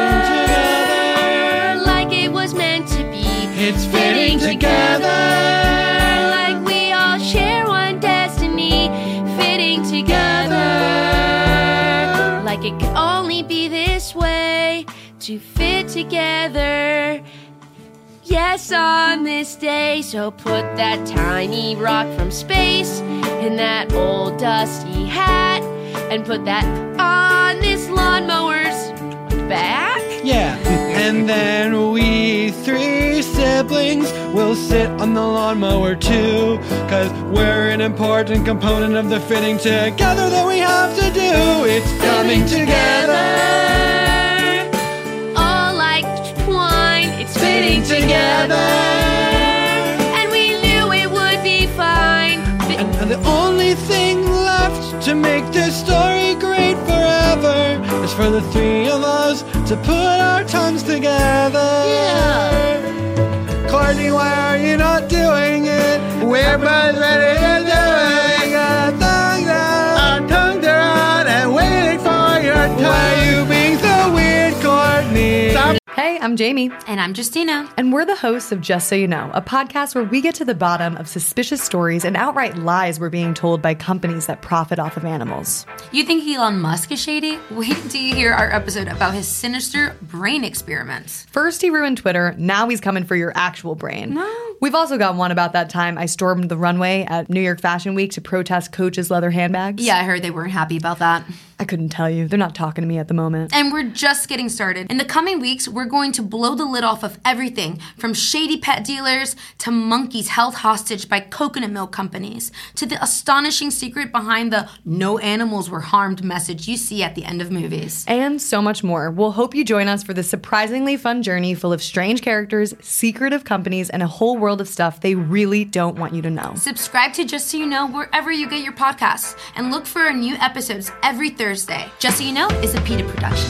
[SPEAKER 4] Like it was meant to be.
[SPEAKER 15] It's fitting together.
[SPEAKER 4] Like we all share one destiny. Fitting together. Like it could only be this way to fit together. Yes, on this day, so put that tiny rock from space in that old dusty hat and put that on this lawnmower's back.
[SPEAKER 15] Yeah, and then we three siblings will sit on the lawnmower too, 'cause we're an important component of the fitting together that we have to do. It's coming together.
[SPEAKER 4] All like twine, it's fitting together. And we knew it would be fine.
[SPEAKER 15] And the only thing left to make this story great forever is for the three of us to put our tongues together.
[SPEAKER 8] Yeah.
[SPEAKER 15] Courtney, why are you not doing it?
[SPEAKER 8] We're both ready to do it.
[SPEAKER 15] Our tongues out.
[SPEAKER 8] Our tongues are out and waiting for your tongue.
[SPEAKER 15] Why are you being so weird, Courtney?
[SPEAKER 8] Stop.
[SPEAKER 10] Hey, I'm Jamie.
[SPEAKER 11] And I'm Justina.
[SPEAKER 10] And we're the hosts of Just So You Know, a podcast where we get to the bottom of suspicious stories and outright lies we're being told by companies that profit off of animals.
[SPEAKER 11] You think Elon Musk is shady? Wait until you hear our episode about his sinister brain experiments.
[SPEAKER 10] First he ruined Twitter, now he's coming for your actual brain.
[SPEAKER 11] No.
[SPEAKER 10] We've also got one about that time I stormed the runway at New York Fashion Week to protest Coach's leather handbags.
[SPEAKER 11] Yeah, I heard they weren't happy about that.
[SPEAKER 10] I couldn't tell you. They're not talking to me at the moment.
[SPEAKER 11] And we're just getting started. In the coming weeks, we're going to blow the lid off of everything from shady pet dealers to monkeys held hostage by coconut milk companies to the astonishing secret behind the no animals were harmed message you see at the end of movies.
[SPEAKER 10] And so much more. We'll hope you join us for this surprisingly fun journey full of strange characters, secretive companies, and a whole world of stuff they really don't want you to know.
[SPEAKER 11] Subscribe to Just So You Know wherever you get your podcasts and look for our new episodes every Thursday. Just So You Know is a PETA production.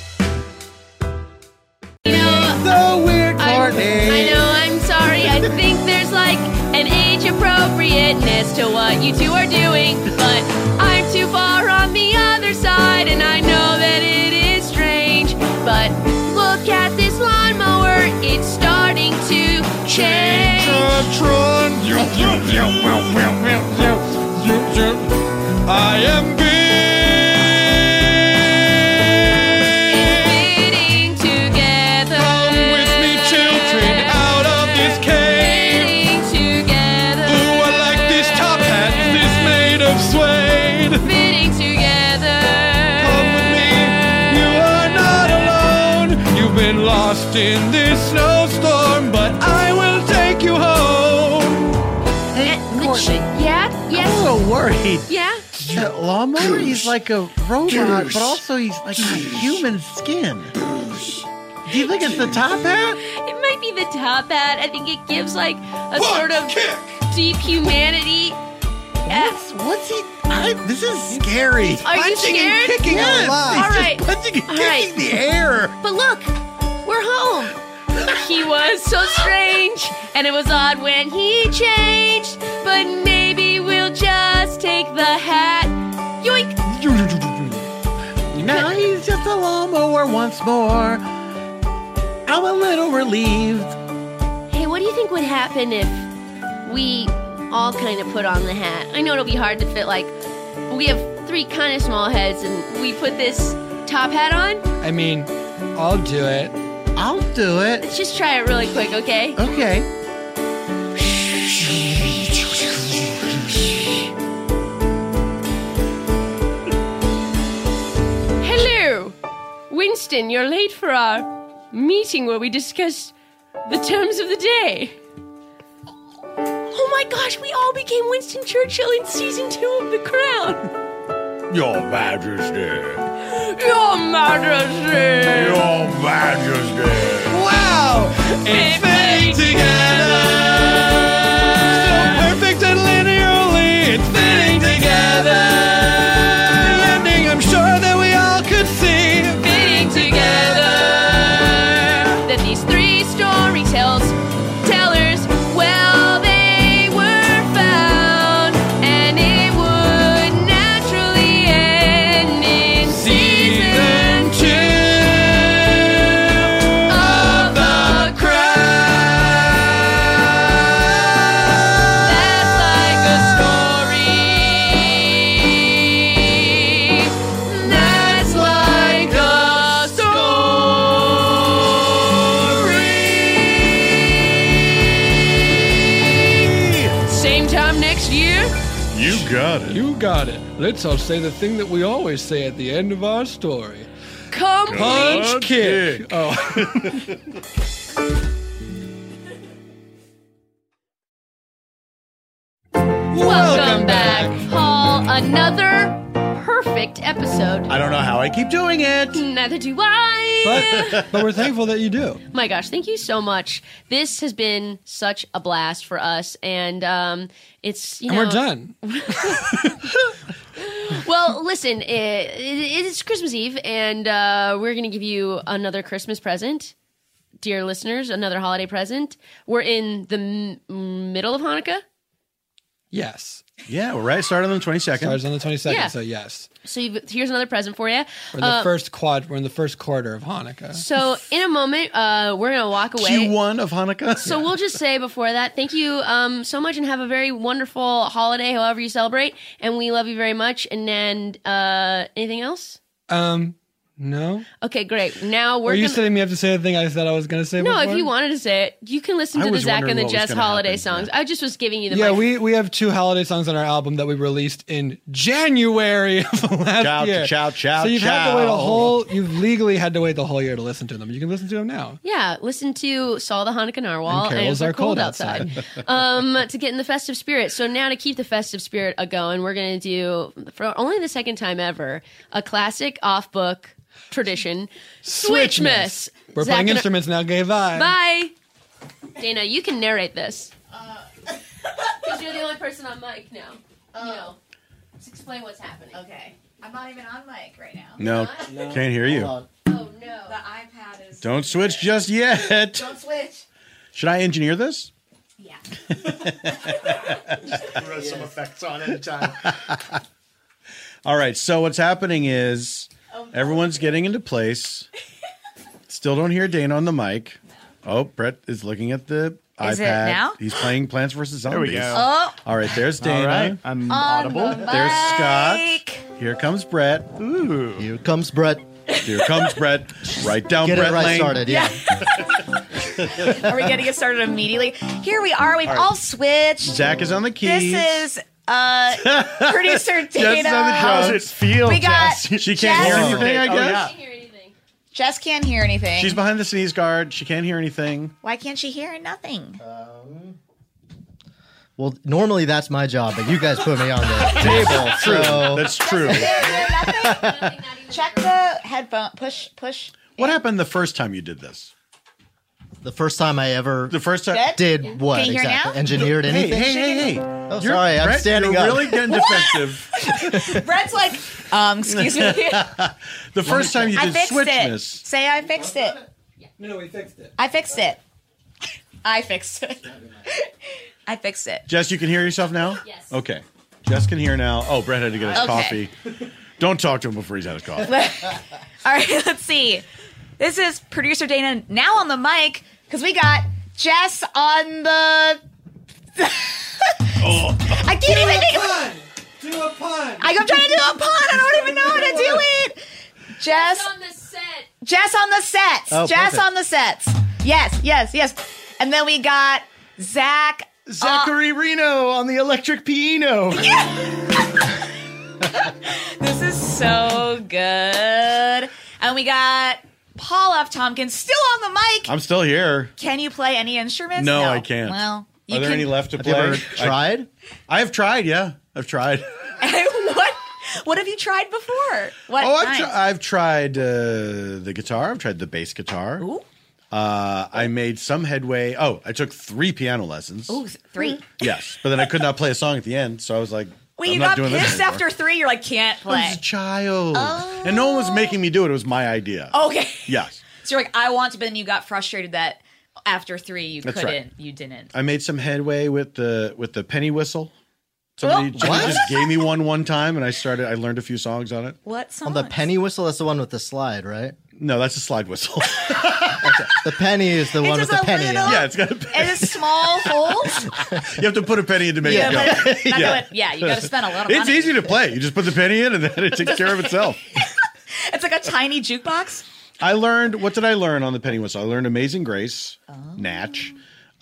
[SPEAKER 4] You know,
[SPEAKER 8] So weird, Courtney.
[SPEAKER 4] I know, I'm sorry. I think there's like an age appropriateness to what you two are doing, but I'm too far on on the other side, and I know that it is strange, but look at this lawnmower, it's starting to change.
[SPEAKER 5] I am
[SPEAKER 4] fitting together.
[SPEAKER 5] Come with me, children, out of this cave.
[SPEAKER 4] Fitting together.
[SPEAKER 5] Ooh, I like this top hat. Is this made of suede?
[SPEAKER 4] Fitting together.
[SPEAKER 5] Come with me, you are not alone. You've been lost in this snowstorm, but I will take you home.
[SPEAKER 8] Hey, Courtney.
[SPEAKER 4] Yeah? Yes?
[SPEAKER 8] I'm a little worried.
[SPEAKER 4] Yeah?
[SPEAKER 8] The lawnmower, he's like a robot, but also he's like a human skin. Do you think it's the top hat?
[SPEAKER 4] It might be the top hat. I think it gives like a sort of deep humanity.
[SPEAKER 8] What's he? This is scary.
[SPEAKER 4] Are you
[SPEAKER 8] Punching
[SPEAKER 4] scared?
[SPEAKER 8] and kicking
[SPEAKER 4] Yes.
[SPEAKER 8] a lot.
[SPEAKER 4] All
[SPEAKER 8] He's
[SPEAKER 4] right.
[SPEAKER 8] just punching and
[SPEAKER 4] All
[SPEAKER 8] kicking the air.
[SPEAKER 4] But look, we're home. He was so strange, and it was odd when he changed. But maybe we'll just take the hat. Yoink!
[SPEAKER 8] Now he's just a lawnmower once more. I'm a little relieved.
[SPEAKER 4] Hey, what do you think would happen if we all kind of put on the hat? I know it'll be hard to fit, like, we have 3 kind of small heads, and we put this top hat on.
[SPEAKER 5] I mean, I'll do it.
[SPEAKER 8] I'll do it.
[SPEAKER 4] Let's just try it really quick, okay?
[SPEAKER 8] Okay.
[SPEAKER 4] Hello! Winston, you're late for our meeting where we discussed the terms of the day. Oh my gosh, we all became Winston Churchill in season 2 of The Crown.
[SPEAKER 9] Your Majesty.
[SPEAKER 4] Your Majesty.
[SPEAKER 9] Your Majesty.
[SPEAKER 5] Wow! It's fitting together. So perfect and linearly, it's fitting together. The ending, I'm sure that we all could see.
[SPEAKER 4] Fitting together. That these 3 storytellers, well, they were found, and it would naturally end in season 2 of The Crown. That's like a story. That's like a story. Same time next year.
[SPEAKER 9] You got it.
[SPEAKER 5] You got it. Let's all say the thing that we always say at the end of our story.
[SPEAKER 4] Come
[SPEAKER 5] Punch, kick. Oh.
[SPEAKER 4] Welcome back, Paul. Another perfect episode.
[SPEAKER 8] I don't know how I keep doing it.
[SPEAKER 4] Neither do I.
[SPEAKER 5] But we're thankful that you do.
[SPEAKER 4] My gosh, thank you so much. This has been such a blast for us, and it's
[SPEAKER 5] And we're done.
[SPEAKER 4] Well, listen, it's Christmas Eve, and we're going to give you another Christmas present, dear listeners, another holiday present. We're in the middle of Hanukkah.
[SPEAKER 5] Yes.
[SPEAKER 8] Yeah, we're right. Started on the 22nd.
[SPEAKER 5] Starts on the 22nd,
[SPEAKER 4] Yeah.
[SPEAKER 5] so yes.
[SPEAKER 4] So here's another present for you.
[SPEAKER 5] We're in the first we're in the first quarter of Hanukkah.
[SPEAKER 4] So in a moment, we're going to walk away.
[SPEAKER 8] Q1 of Hanukkah.
[SPEAKER 4] So we'll just say before that, thank you so much, and have a very wonderful holiday, however you celebrate. And we love you very much. And then anything else?
[SPEAKER 5] No.
[SPEAKER 4] Okay, great. Now we're
[SPEAKER 5] Are you
[SPEAKER 4] gonna...
[SPEAKER 5] setting me up to say the thing I said I was going to say
[SPEAKER 4] No,
[SPEAKER 5] before?
[SPEAKER 4] if you wanted to say it, you can listen
[SPEAKER 5] I
[SPEAKER 4] to the
[SPEAKER 5] was
[SPEAKER 4] Zach
[SPEAKER 5] wondering
[SPEAKER 4] and the
[SPEAKER 5] what was
[SPEAKER 4] Jess
[SPEAKER 5] gonna
[SPEAKER 4] holiday
[SPEAKER 5] happen.
[SPEAKER 4] songs. I just was giving you the
[SPEAKER 5] Yeah,
[SPEAKER 4] mic.
[SPEAKER 5] we have 2 holiday songs on our album that we released in January of last
[SPEAKER 8] Ciao,
[SPEAKER 5] year.
[SPEAKER 8] ciao, ciao,
[SPEAKER 5] So you've had to wait
[SPEAKER 8] ciao.
[SPEAKER 5] you've legally had to wait the whole year to listen to them. You can listen to them now.
[SPEAKER 4] Yeah, listen to Saw the Hanukkah Narwhal
[SPEAKER 5] And Carols
[SPEAKER 4] It's
[SPEAKER 5] Are Cold Outside.
[SPEAKER 4] to get in the festive spirit. So now to keep the festive spirit going, we're going to do, for only the second time ever, a classic off-book tradition, Switchmas.
[SPEAKER 5] We're
[SPEAKER 4] Zach
[SPEAKER 5] playing
[SPEAKER 4] and-
[SPEAKER 5] instruments now. Okay, bye.
[SPEAKER 4] Bye. Dana, you can narrate this. Because you're the only person on mic now. You know, just explain what's happening.
[SPEAKER 16] Okay. I'm not even on mic right now.
[SPEAKER 8] No, can't hear you.
[SPEAKER 16] Oh, no. The iPad is...
[SPEAKER 8] Don't switch just yet.
[SPEAKER 16] Don't switch.
[SPEAKER 8] Should I engineer this?
[SPEAKER 16] Yeah.
[SPEAKER 17] Throw some effects on anytime.
[SPEAKER 8] All right, so what's happening is everyone's getting into place. Still don't hear Dana on the mic. Oh, Brett is looking at the
[SPEAKER 16] Is it
[SPEAKER 8] iPad.
[SPEAKER 16] now?
[SPEAKER 8] He's playing Plants vs. Zombies.
[SPEAKER 16] There we go. Oh.
[SPEAKER 8] All right, there's Dana.
[SPEAKER 16] All right,
[SPEAKER 17] I'm
[SPEAKER 16] audible.
[SPEAKER 8] There's Scott. Here comes Brett.
[SPEAKER 17] Ooh. Here comes Brett.
[SPEAKER 8] Here comes Brett. Right down
[SPEAKER 17] Get
[SPEAKER 8] Brett
[SPEAKER 17] it right
[SPEAKER 8] Lane.
[SPEAKER 17] started, yeah.
[SPEAKER 16] Are we getting it started immediately? Here we are. We've
[SPEAKER 8] All right.
[SPEAKER 16] all switched.
[SPEAKER 8] Zach is on the keys.
[SPEAKER 16] This is producer
[SPEAKER 8] Jess is on the
[SPEAKER 16] Dana.
[SPEAKER 8] drums.
[SPEAKER 17] How's it feel,
[SPEAKER 16] We got
[SPEAKER 17] Jess?
[SPEAKER 8] She can't hear
[SPEAKER 16] Jess.
[SPEAKER 8] anything, I
[SPEAKER 17] Oh,
[SPEAKER 8] guess.
[SPEAKER 17] yeah.
[SPEAKER 16] Jess can't hear anything.
[SPEAKER 8] She's behind the sneeze guard. She can't hear anything.
[SPEAKER 16] Why can't she hear nothing?
[SPEAKER 17] Well, normally that's my job, but you guys put me on the table.
[SPEAKER 8] True.
[SPEAKER 17] So
[SPEAKER 8] That's true.
[SPEAKER 16] Check the headphone. Push.
[SPEAKER 8] What happened the first time you did this?
[SPEAKER 17] the first time I ever did what
[SPEAKER 16] Can you hear
[SPEAKER 17] exactly?
[SPEAKER 16] now?
[SPEAKER 17] Engineered anything?
[SPEAKER 8] Hey.
[SPEAKER 17] Oh, sorry, I'm standing
[SPEAKER 8] you're
[SPEAKER 17] up.
[SPEAKER 8] really getting defensive.
[SPEAKER 16] Brett's like, excuse me.
[SPEAKER 8] The first time you
[SPEAKER 16] I
[SPEAKER 8] did
[SPEAKER 16] fixed
[SPEAKER 8] Switchmas.
[SPEAKER 16] it. Say I fixed it.
[SPEAKER 15] No, we fixed it.
[SPEAKER 16] I fixed it. I fixed it. I fixed it.
[SPEAKER 8] Jess, you can hear yourself now? Yes. Okay. Jess can hear now. Oh, Brett had to get his
[SPEAKER 16] Okay.
[SPEAKER 8] coffee. Don't talk to him before he's had his coffee.
[SPEAKER 16] All right, let's see. This is producer Dana now on the mic because we got Jess on the. I can't even think.
[SPEAKER 15] Do a pun.
[SPEAKER 16] I'm trying to do a pun. I don't even know how to do it. Jess on the set. Jess on the sets.
[SPEAKER 17] Oh,
[SPEAKER 16] Jess
[SPEAKER 17] perfect.
[SPEAKER 16] on the sets. Yes. And then we got Zach.
[SPEAKER 17] Zachary Reno on the electric piano.
[SPEAKER 16] This is so good. And we got Paul F. Tompkins still on the mic.
[SPEAKER 8] I'm still here.
[SPEAKER 16] Can you play any instruments?
[SPEAKER 8] No, I can't.
[SPEAKER 16] Well,
[SPEAKER 8] Are there any left to
[SPEAKER 17] Have
[SPEAKER 8] play?
[SPEAKER 17] you ever tried?
[SPEAKER 8] I have tried, yeah. I've tried.
[SPEAKER 16] What have you tried before? What?
[SPEAKER 8] Oh,
[SPEAKER 16] kinds?
[SPEAKER 8] I've tried the guitar. I've tried the bass guitar.
[SPEAKER 16] Ooh.
[SPEAKER 8] I made some headway. Oh, I took 3 piano lessons.
[SPEAKER 16] Ooh, 3.
[SPEAKER 8] Yes, but then I could not play a song at the end, so I was like,
[SPEAKER 16] Wait,
[SPEAKER 8] I'm
[SPEAKER 16] you
[SPEAKER 8] not
[SPEAKER 16] got
[SPEAKER 8] doing this
[SPEAKER 16] pissed
[SPEAKER 8] anymore.
[SPEAKER 16] after 3? You're like, can't
[SPEAKER 8] I
[SPEAKER 16] play.
[SPEAKER 8] was a child. And no one was making me do it. It was my idea.
[SPEAKER 16] Okay.
[SPEAKER 8] Yes.
[SPEAKER 16] So you're like, I want to, but then you got frustrated that after 3 you
[SPEAKER 8] That's
[SPEAKER 16] couldn't.
[SPEAKER 8] right.
[SPEAKER 16] You didn't.
[SPEAKER 8] I made some headway with the penny whistle. Somebody just gave me one time, and I learned a few songs on it.
[SPEAKER 16] What song?
[SPEAKER 17] On the penny whistle, that's the one with the slide, right?
[SPEAKER 8] No, that's a slide whistle.
[SPEAKER 17] The penny is the one with the penny in it.
[SPEAKER 8] Yeah, it's got a penny.
[SPEAKER 16] Is it small holes?
[SPEAKER 8] You have to put a penny in to make
[SPEAKER 16] Yeah,
[SPEAKER 8] it go.
[SPEAKER 16] but you got to spend a lot of
[SPEAKER 8] It's
[SPEAKER 16] money.
[SPEAKER 8] easy to play. You just put the penny in, and then it takes care of itself.
[SPEAKER 16] It's like a tiny jukebox.
[SPEAKER 8] What did I learn on the penny whistle? I learned Amazing Grace, Natch,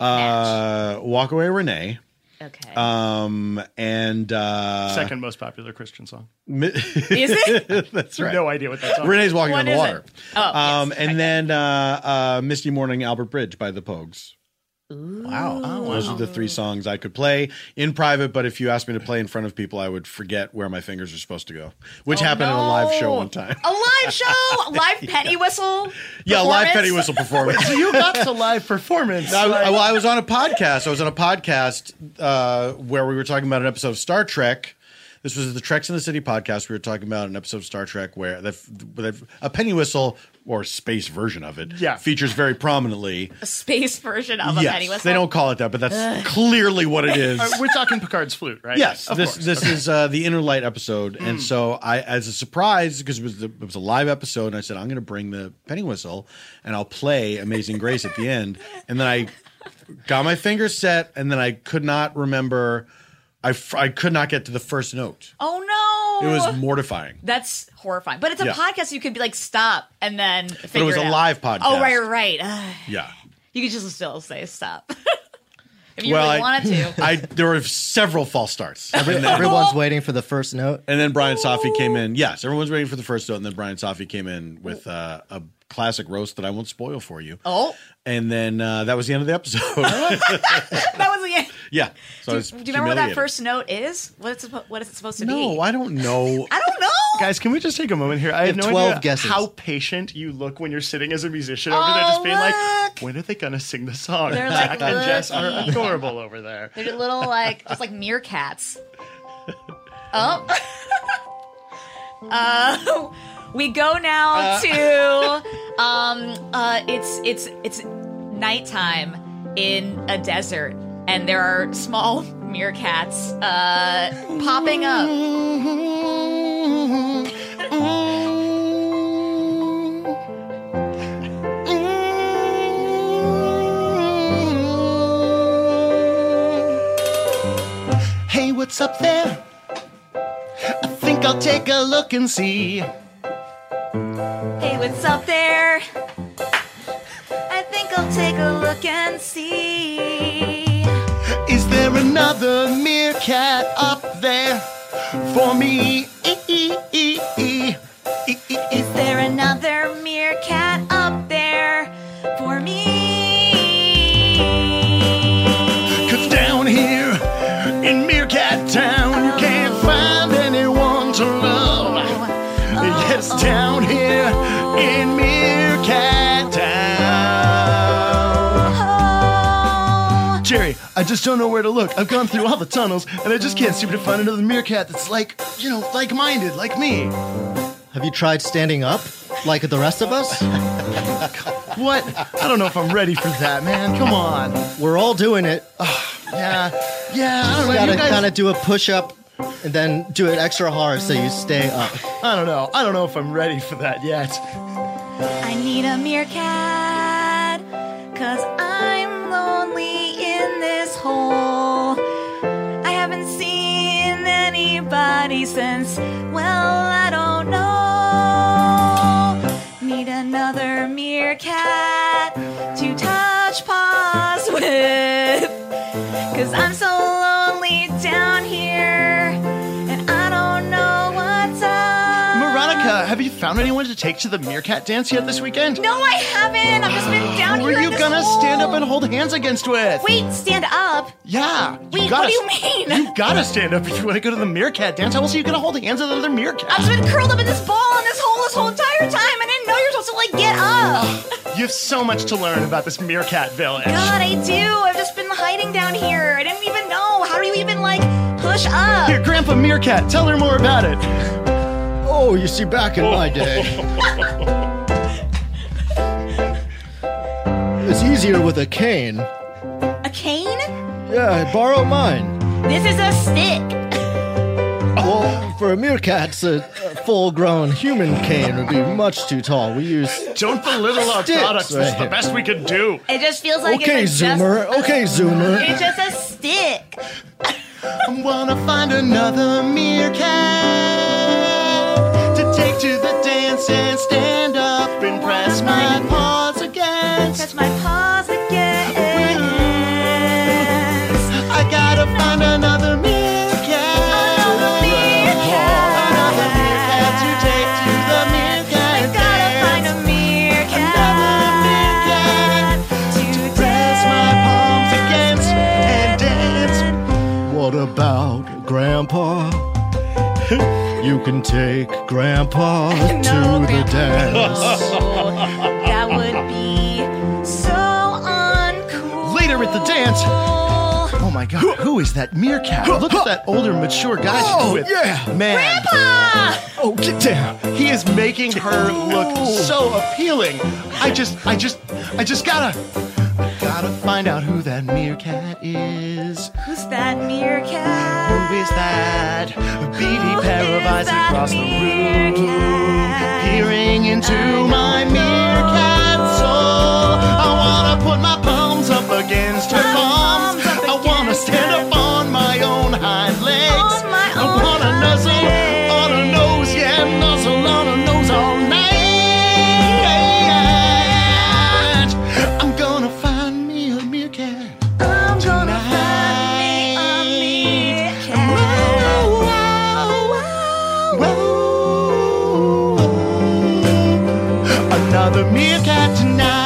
[SPEAKER 8] Walk Away Renee.
[SPEAKER 16] Okay.
[SPEAKER 8] And
[SPEAKER 18] second most popular Christian song.
[SPEAKER 16] Is it?
[SPEAKER 8] That's right.
[SPEAKER 18] No idea what that song
[SPEAKER 8] Renee's
[SPEAKER 18] is.
[SPEAKER 8] Walking
[SPEAKER 16] What
[SPEAKER 8] on the
[SPEAKER 16] is
[SPEAKER 8] Water.
[SPEAKER 16] it? Oh, yes.
[SPEAKER 8] And then Misty Morning Albert Bridge by the Pogues.
[SPEAKER 16] Wow.
[SPEAKER 8] Those are the 3 songs I could play in private, but if you asked me to play in front of people, I would forget where my fingers are supposed to go, which happened in a live show one time.
[SPEAKER 16] A live show? Live penny whistle?
[SPEAKER 8] Yeah, live
[SPEAKER 16] performance?
[SPEAKER 8] penny whistle performance.
[SPEAKER 18] So you got to live performance.
[SPEAKER 8] I was on a podcast. I was on a podcast where we were talking about an episode of Star Trek. This was the Treks in the City podcast. We were talking about an episode of Star Trek where a penny whistle, or space version of it, features very prominently.
[SPEAKER 16] A space version of a penny whistle?
[SPEAKER 8] They don't call it that, but that's clearly what it is.
[SPEAKER 18] We're talking Picard's flute, right?
[SPEAKER 8] Yes,
[SPEAKER 18] Of
[SPEAKER 8] this
[SPEAKER 18] course.
[SPEAKER 8] is the Inner Light episode, and so I, as a surprise, because it was a live episode, and I said I'm going to bring the penny whistle, and I'll play Amazing Grace at the end, and then I got my fingers set, and then I could not remember. I could not get to the first note.
[SPEAKER 16] Oh no!
[SPEAKER 8] It was mortifying.
[SPEAKER 16] That's horrifying. But it's a
[SPEAKER 8] Yeah.
[SPEAKER 16] podcast, so you could be like, stop, and then figure
[SPEAKER 8] But it was a
[SPEAKER 16] out.
[SPEAKER 8] live podcast.
[SPEAKER 16] Oh, right.
[SPEAKER 8] Yeah.
[SPEAKER 16] You could just still say stop. If you really wanted to.
[SPEAKER 8] There were several false starts.
[SPEAKER 17] Everyone's waiting for the first note.
[SPEAKER 8] And then Brian Safi came in. Yes, everyone's waiting for the first note. And then Brian Safi came in with a classic roast that I won't spoil for you.
[SPEAKER 16] Oh.
[SPEAKER 8] And then that was the end of the episode.
[SPEAKER 16] That was the end.
[SPEAKER 8] Yeah. So I was
[SPEAKER 16] Do you remember what that
[SPEAKER 8] humiliated.
[SPEAKER 16] first note is? What is it supposed to be?
[SPEAKER 8] No, I don't know.
[SPEAKER 16] I don't know.
[SPEAKER 18] Guys, can we just take a moment here? I
[SPEAKER 17] You
[SPEAKER 18] have
[SPEAKER 17] have
[SPEAKER 18] no
[SPEAKER 17] 12
[SPEAKER 18] idea
[SPEAKER 17] guesses.
[SPEAKER 18] how patient you look when you're sitting as a musician over there just being like, when are they going to sing the song?
[SPEAKER 16] They're
[SPEAKER 18] Zach
[SPEAKER 16] like,
[SPEAKER 18] and Jess are
[SPEAKER 16] looking.
[SPEAKER 18] adorable over there.
[SPEAKER 16] They're little just like meerkats. We go now to it's nighttime in a desert, and there are small meerkats popping up.
[SPEAKER 17] Hey, what's up there? I think I'll take a look and see.
[SPEAKER 16] Hey, what's up there? I think I'll take a look and see.
[SPEAKER 17] Is there another meerkat up there for me?
[SPEAKER 16] Is there another meerkat up there for me?
[SPEAKER 8] 'Cause down here in Meerkat Town, you can't find anyone to love. Yes, down here in Meerkat Town. Jerry, I just don't know where to look. I've gone through all the tunnels, and I just can't seem to find another meerkat that's like-minded, like me.
[SPEAKER 17] Have you tried standing up like the rest of us?
[SPEAKER 8] What? I don't know if I'm ready for that, man. Come on.
[SPEAKER 17] We're all doing it.
[SPEAKER 8] Yeah, I don't know.
[SPEAKER 17] You gotta
[SPEAKER 8] You guys-
[SPEAKER 17] kind of do a push-up and then do it extra hard so you stay up.
[SPEAKER 8] I don't know. I don't know if I'm ready for that yet.
[SPEAKER 16] I need a meerkat, 'cause I'm lonely in this hole. I haven't seen anybody since, well, I don't know. Need another meerkat to touch paws with, 'cause I'm so lonely down here, and I don't know what's up.
[SPEAKER 8] Veronica, have you found anyone to take to the meerkat dance yet this weekend?
[SPEAKER 16] No, I haven't. I've just been down
[SPEAKER 8] Who
[SPEAKER 16] here.
[SPEAKER 8] are
[SPEAKER 16] in
[SPEAKER 8] you
[SPEAKER 16] this
[SPEAKER 8] gonna
[SPEAKER 16] hole.
[SPEAKER 8] stand up and hold hands against with?
[SPEAKER 16] Wait, stand up?
[SPEAKER 8] Yeah.
[SPEAKER 16] Wait, what do you mean?
[SPEAKER 8] You gotta stand up if you want to go to the meerkat dance. How else are you gonna hold hands with another meerkat?
[SPEAKER 16] I've just been curled up in this ball in this hole this whole entire time. I didn't know you were supposed to, get up.
[SPEAKER 8] You have so much to learn about this meerkat village.
[SPEAKER 16] God, I do. I've just been hiding down here. I didn't even know. How do you even, push up?
[SPEAKER 8] Here, Grandpa Meerkat, tell her more about it.
[SPEAKER 17] Oh, you see, back in my day, it's easier with a cane.
[SPEAKER 16] A cane?
[SPEAKER 17] Yeah, I borrowed mine.
[SPEAKER 16] This is a stick.
[SPEAKER 17] Well, for a meerkat, a full-grown human cane would be much too tall. We use
[SPEAKER 8] Don't belittle our
[SPEAKER 17] sticks
[SPEAKER 8] products. This is
[SPEAKER 17] right
[SPEAKER 8] the
[SPEAKER 17] here.
[SPEAKER 8] best we could do.
[SPEAKER 16] It just feels like
[SPEAKER 17] Okay,
[SPEAKER 16] it's
[SPEAKER 17] Zoomer. Okay, Zoomer.
[SPEAKER 16] It's just a stick.
[SPEAKER 8] I wanna find another meerkat to take to the dance and stand up and press my paws against.
[SPEAKER 16] Touch my paws again.
[SPEAKER 8] I gotta find another meerkat. Another meerkat to take to the meerkat dance.
[SPEAKER 16] Gotta find a meerkat.
[SPEAKER 8] Another meerkat to press my palms against and dance.
[SPEAKER 17] What about Grandpa? You can take Grandpa to the dance.
[SPEAKER 16] That would be so uncool.
[SPEAKER 8] Later at the dance. Oh my God, who is that meerkat? Look at that older, mature guy she's with.
[SPEAKER 17] yeah.
[SPEAKER 8] Man.
[SPEAKER 16] Grandpa!
[SPEAKER 17] Oh, get down.
[SPEAKER 8] He is making her look so appealing. I just gotta find out who that meerkat is.
[SPEAKER 16] Who's that meerkat?
[SPEAKER 8] Who is that beady pair of eyes across the room, peering into my meerkat soul? I wanna put my palms up against her palms. I wanna stand up on my own hind legs. I wanna nuzzle on her nose, yeah, nuzzle on her nose all night. I'm gonna find me a meerkat.
[SPEAKER 16] I'm gonna find me a meerkat.
[SPEAKER 8] Another meerkat tonight.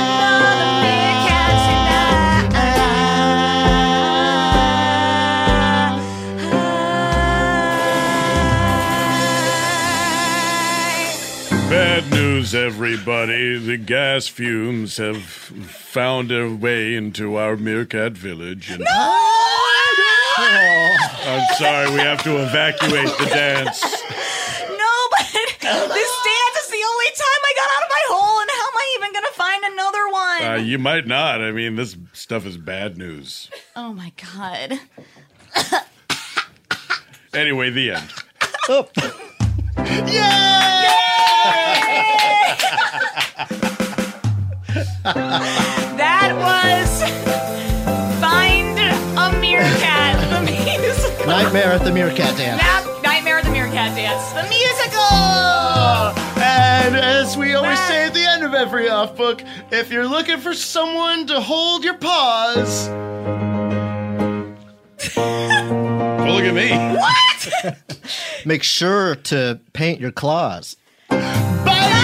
[SPEAKER 9] Bad news, everybody. The gas fumes have found their way into our meerkat village. And I'm sorry, we have to evacuate the dance.
[SPEAKER 16] No, but this dance is the only time I got out of my hole, and how am I even gonna find another one?
[SPEAKER 9] You might not. I mean, this stuff is bad news.
[SPEAKER 16] Oh my God.
[SPEAKER 9] Anyway, the end.
[SPEAKER 16] That was Find a Meerkat, the musical.
[SPEAKER 17] Nightmare at the Meerkat Dance.
[SPEAKER 16] Nightmare at the Meerkat Dance, the musical.
[SPEAKER 18] And as we always say at the end of every off book, if you're looking for someone to hold your paws.
[SPEAKER 9] Oh, look at me.
[SPEAKER 16] What?
[SPEAKER 17] Make sure to paint your claws.
[SPEAKER 18] Bye!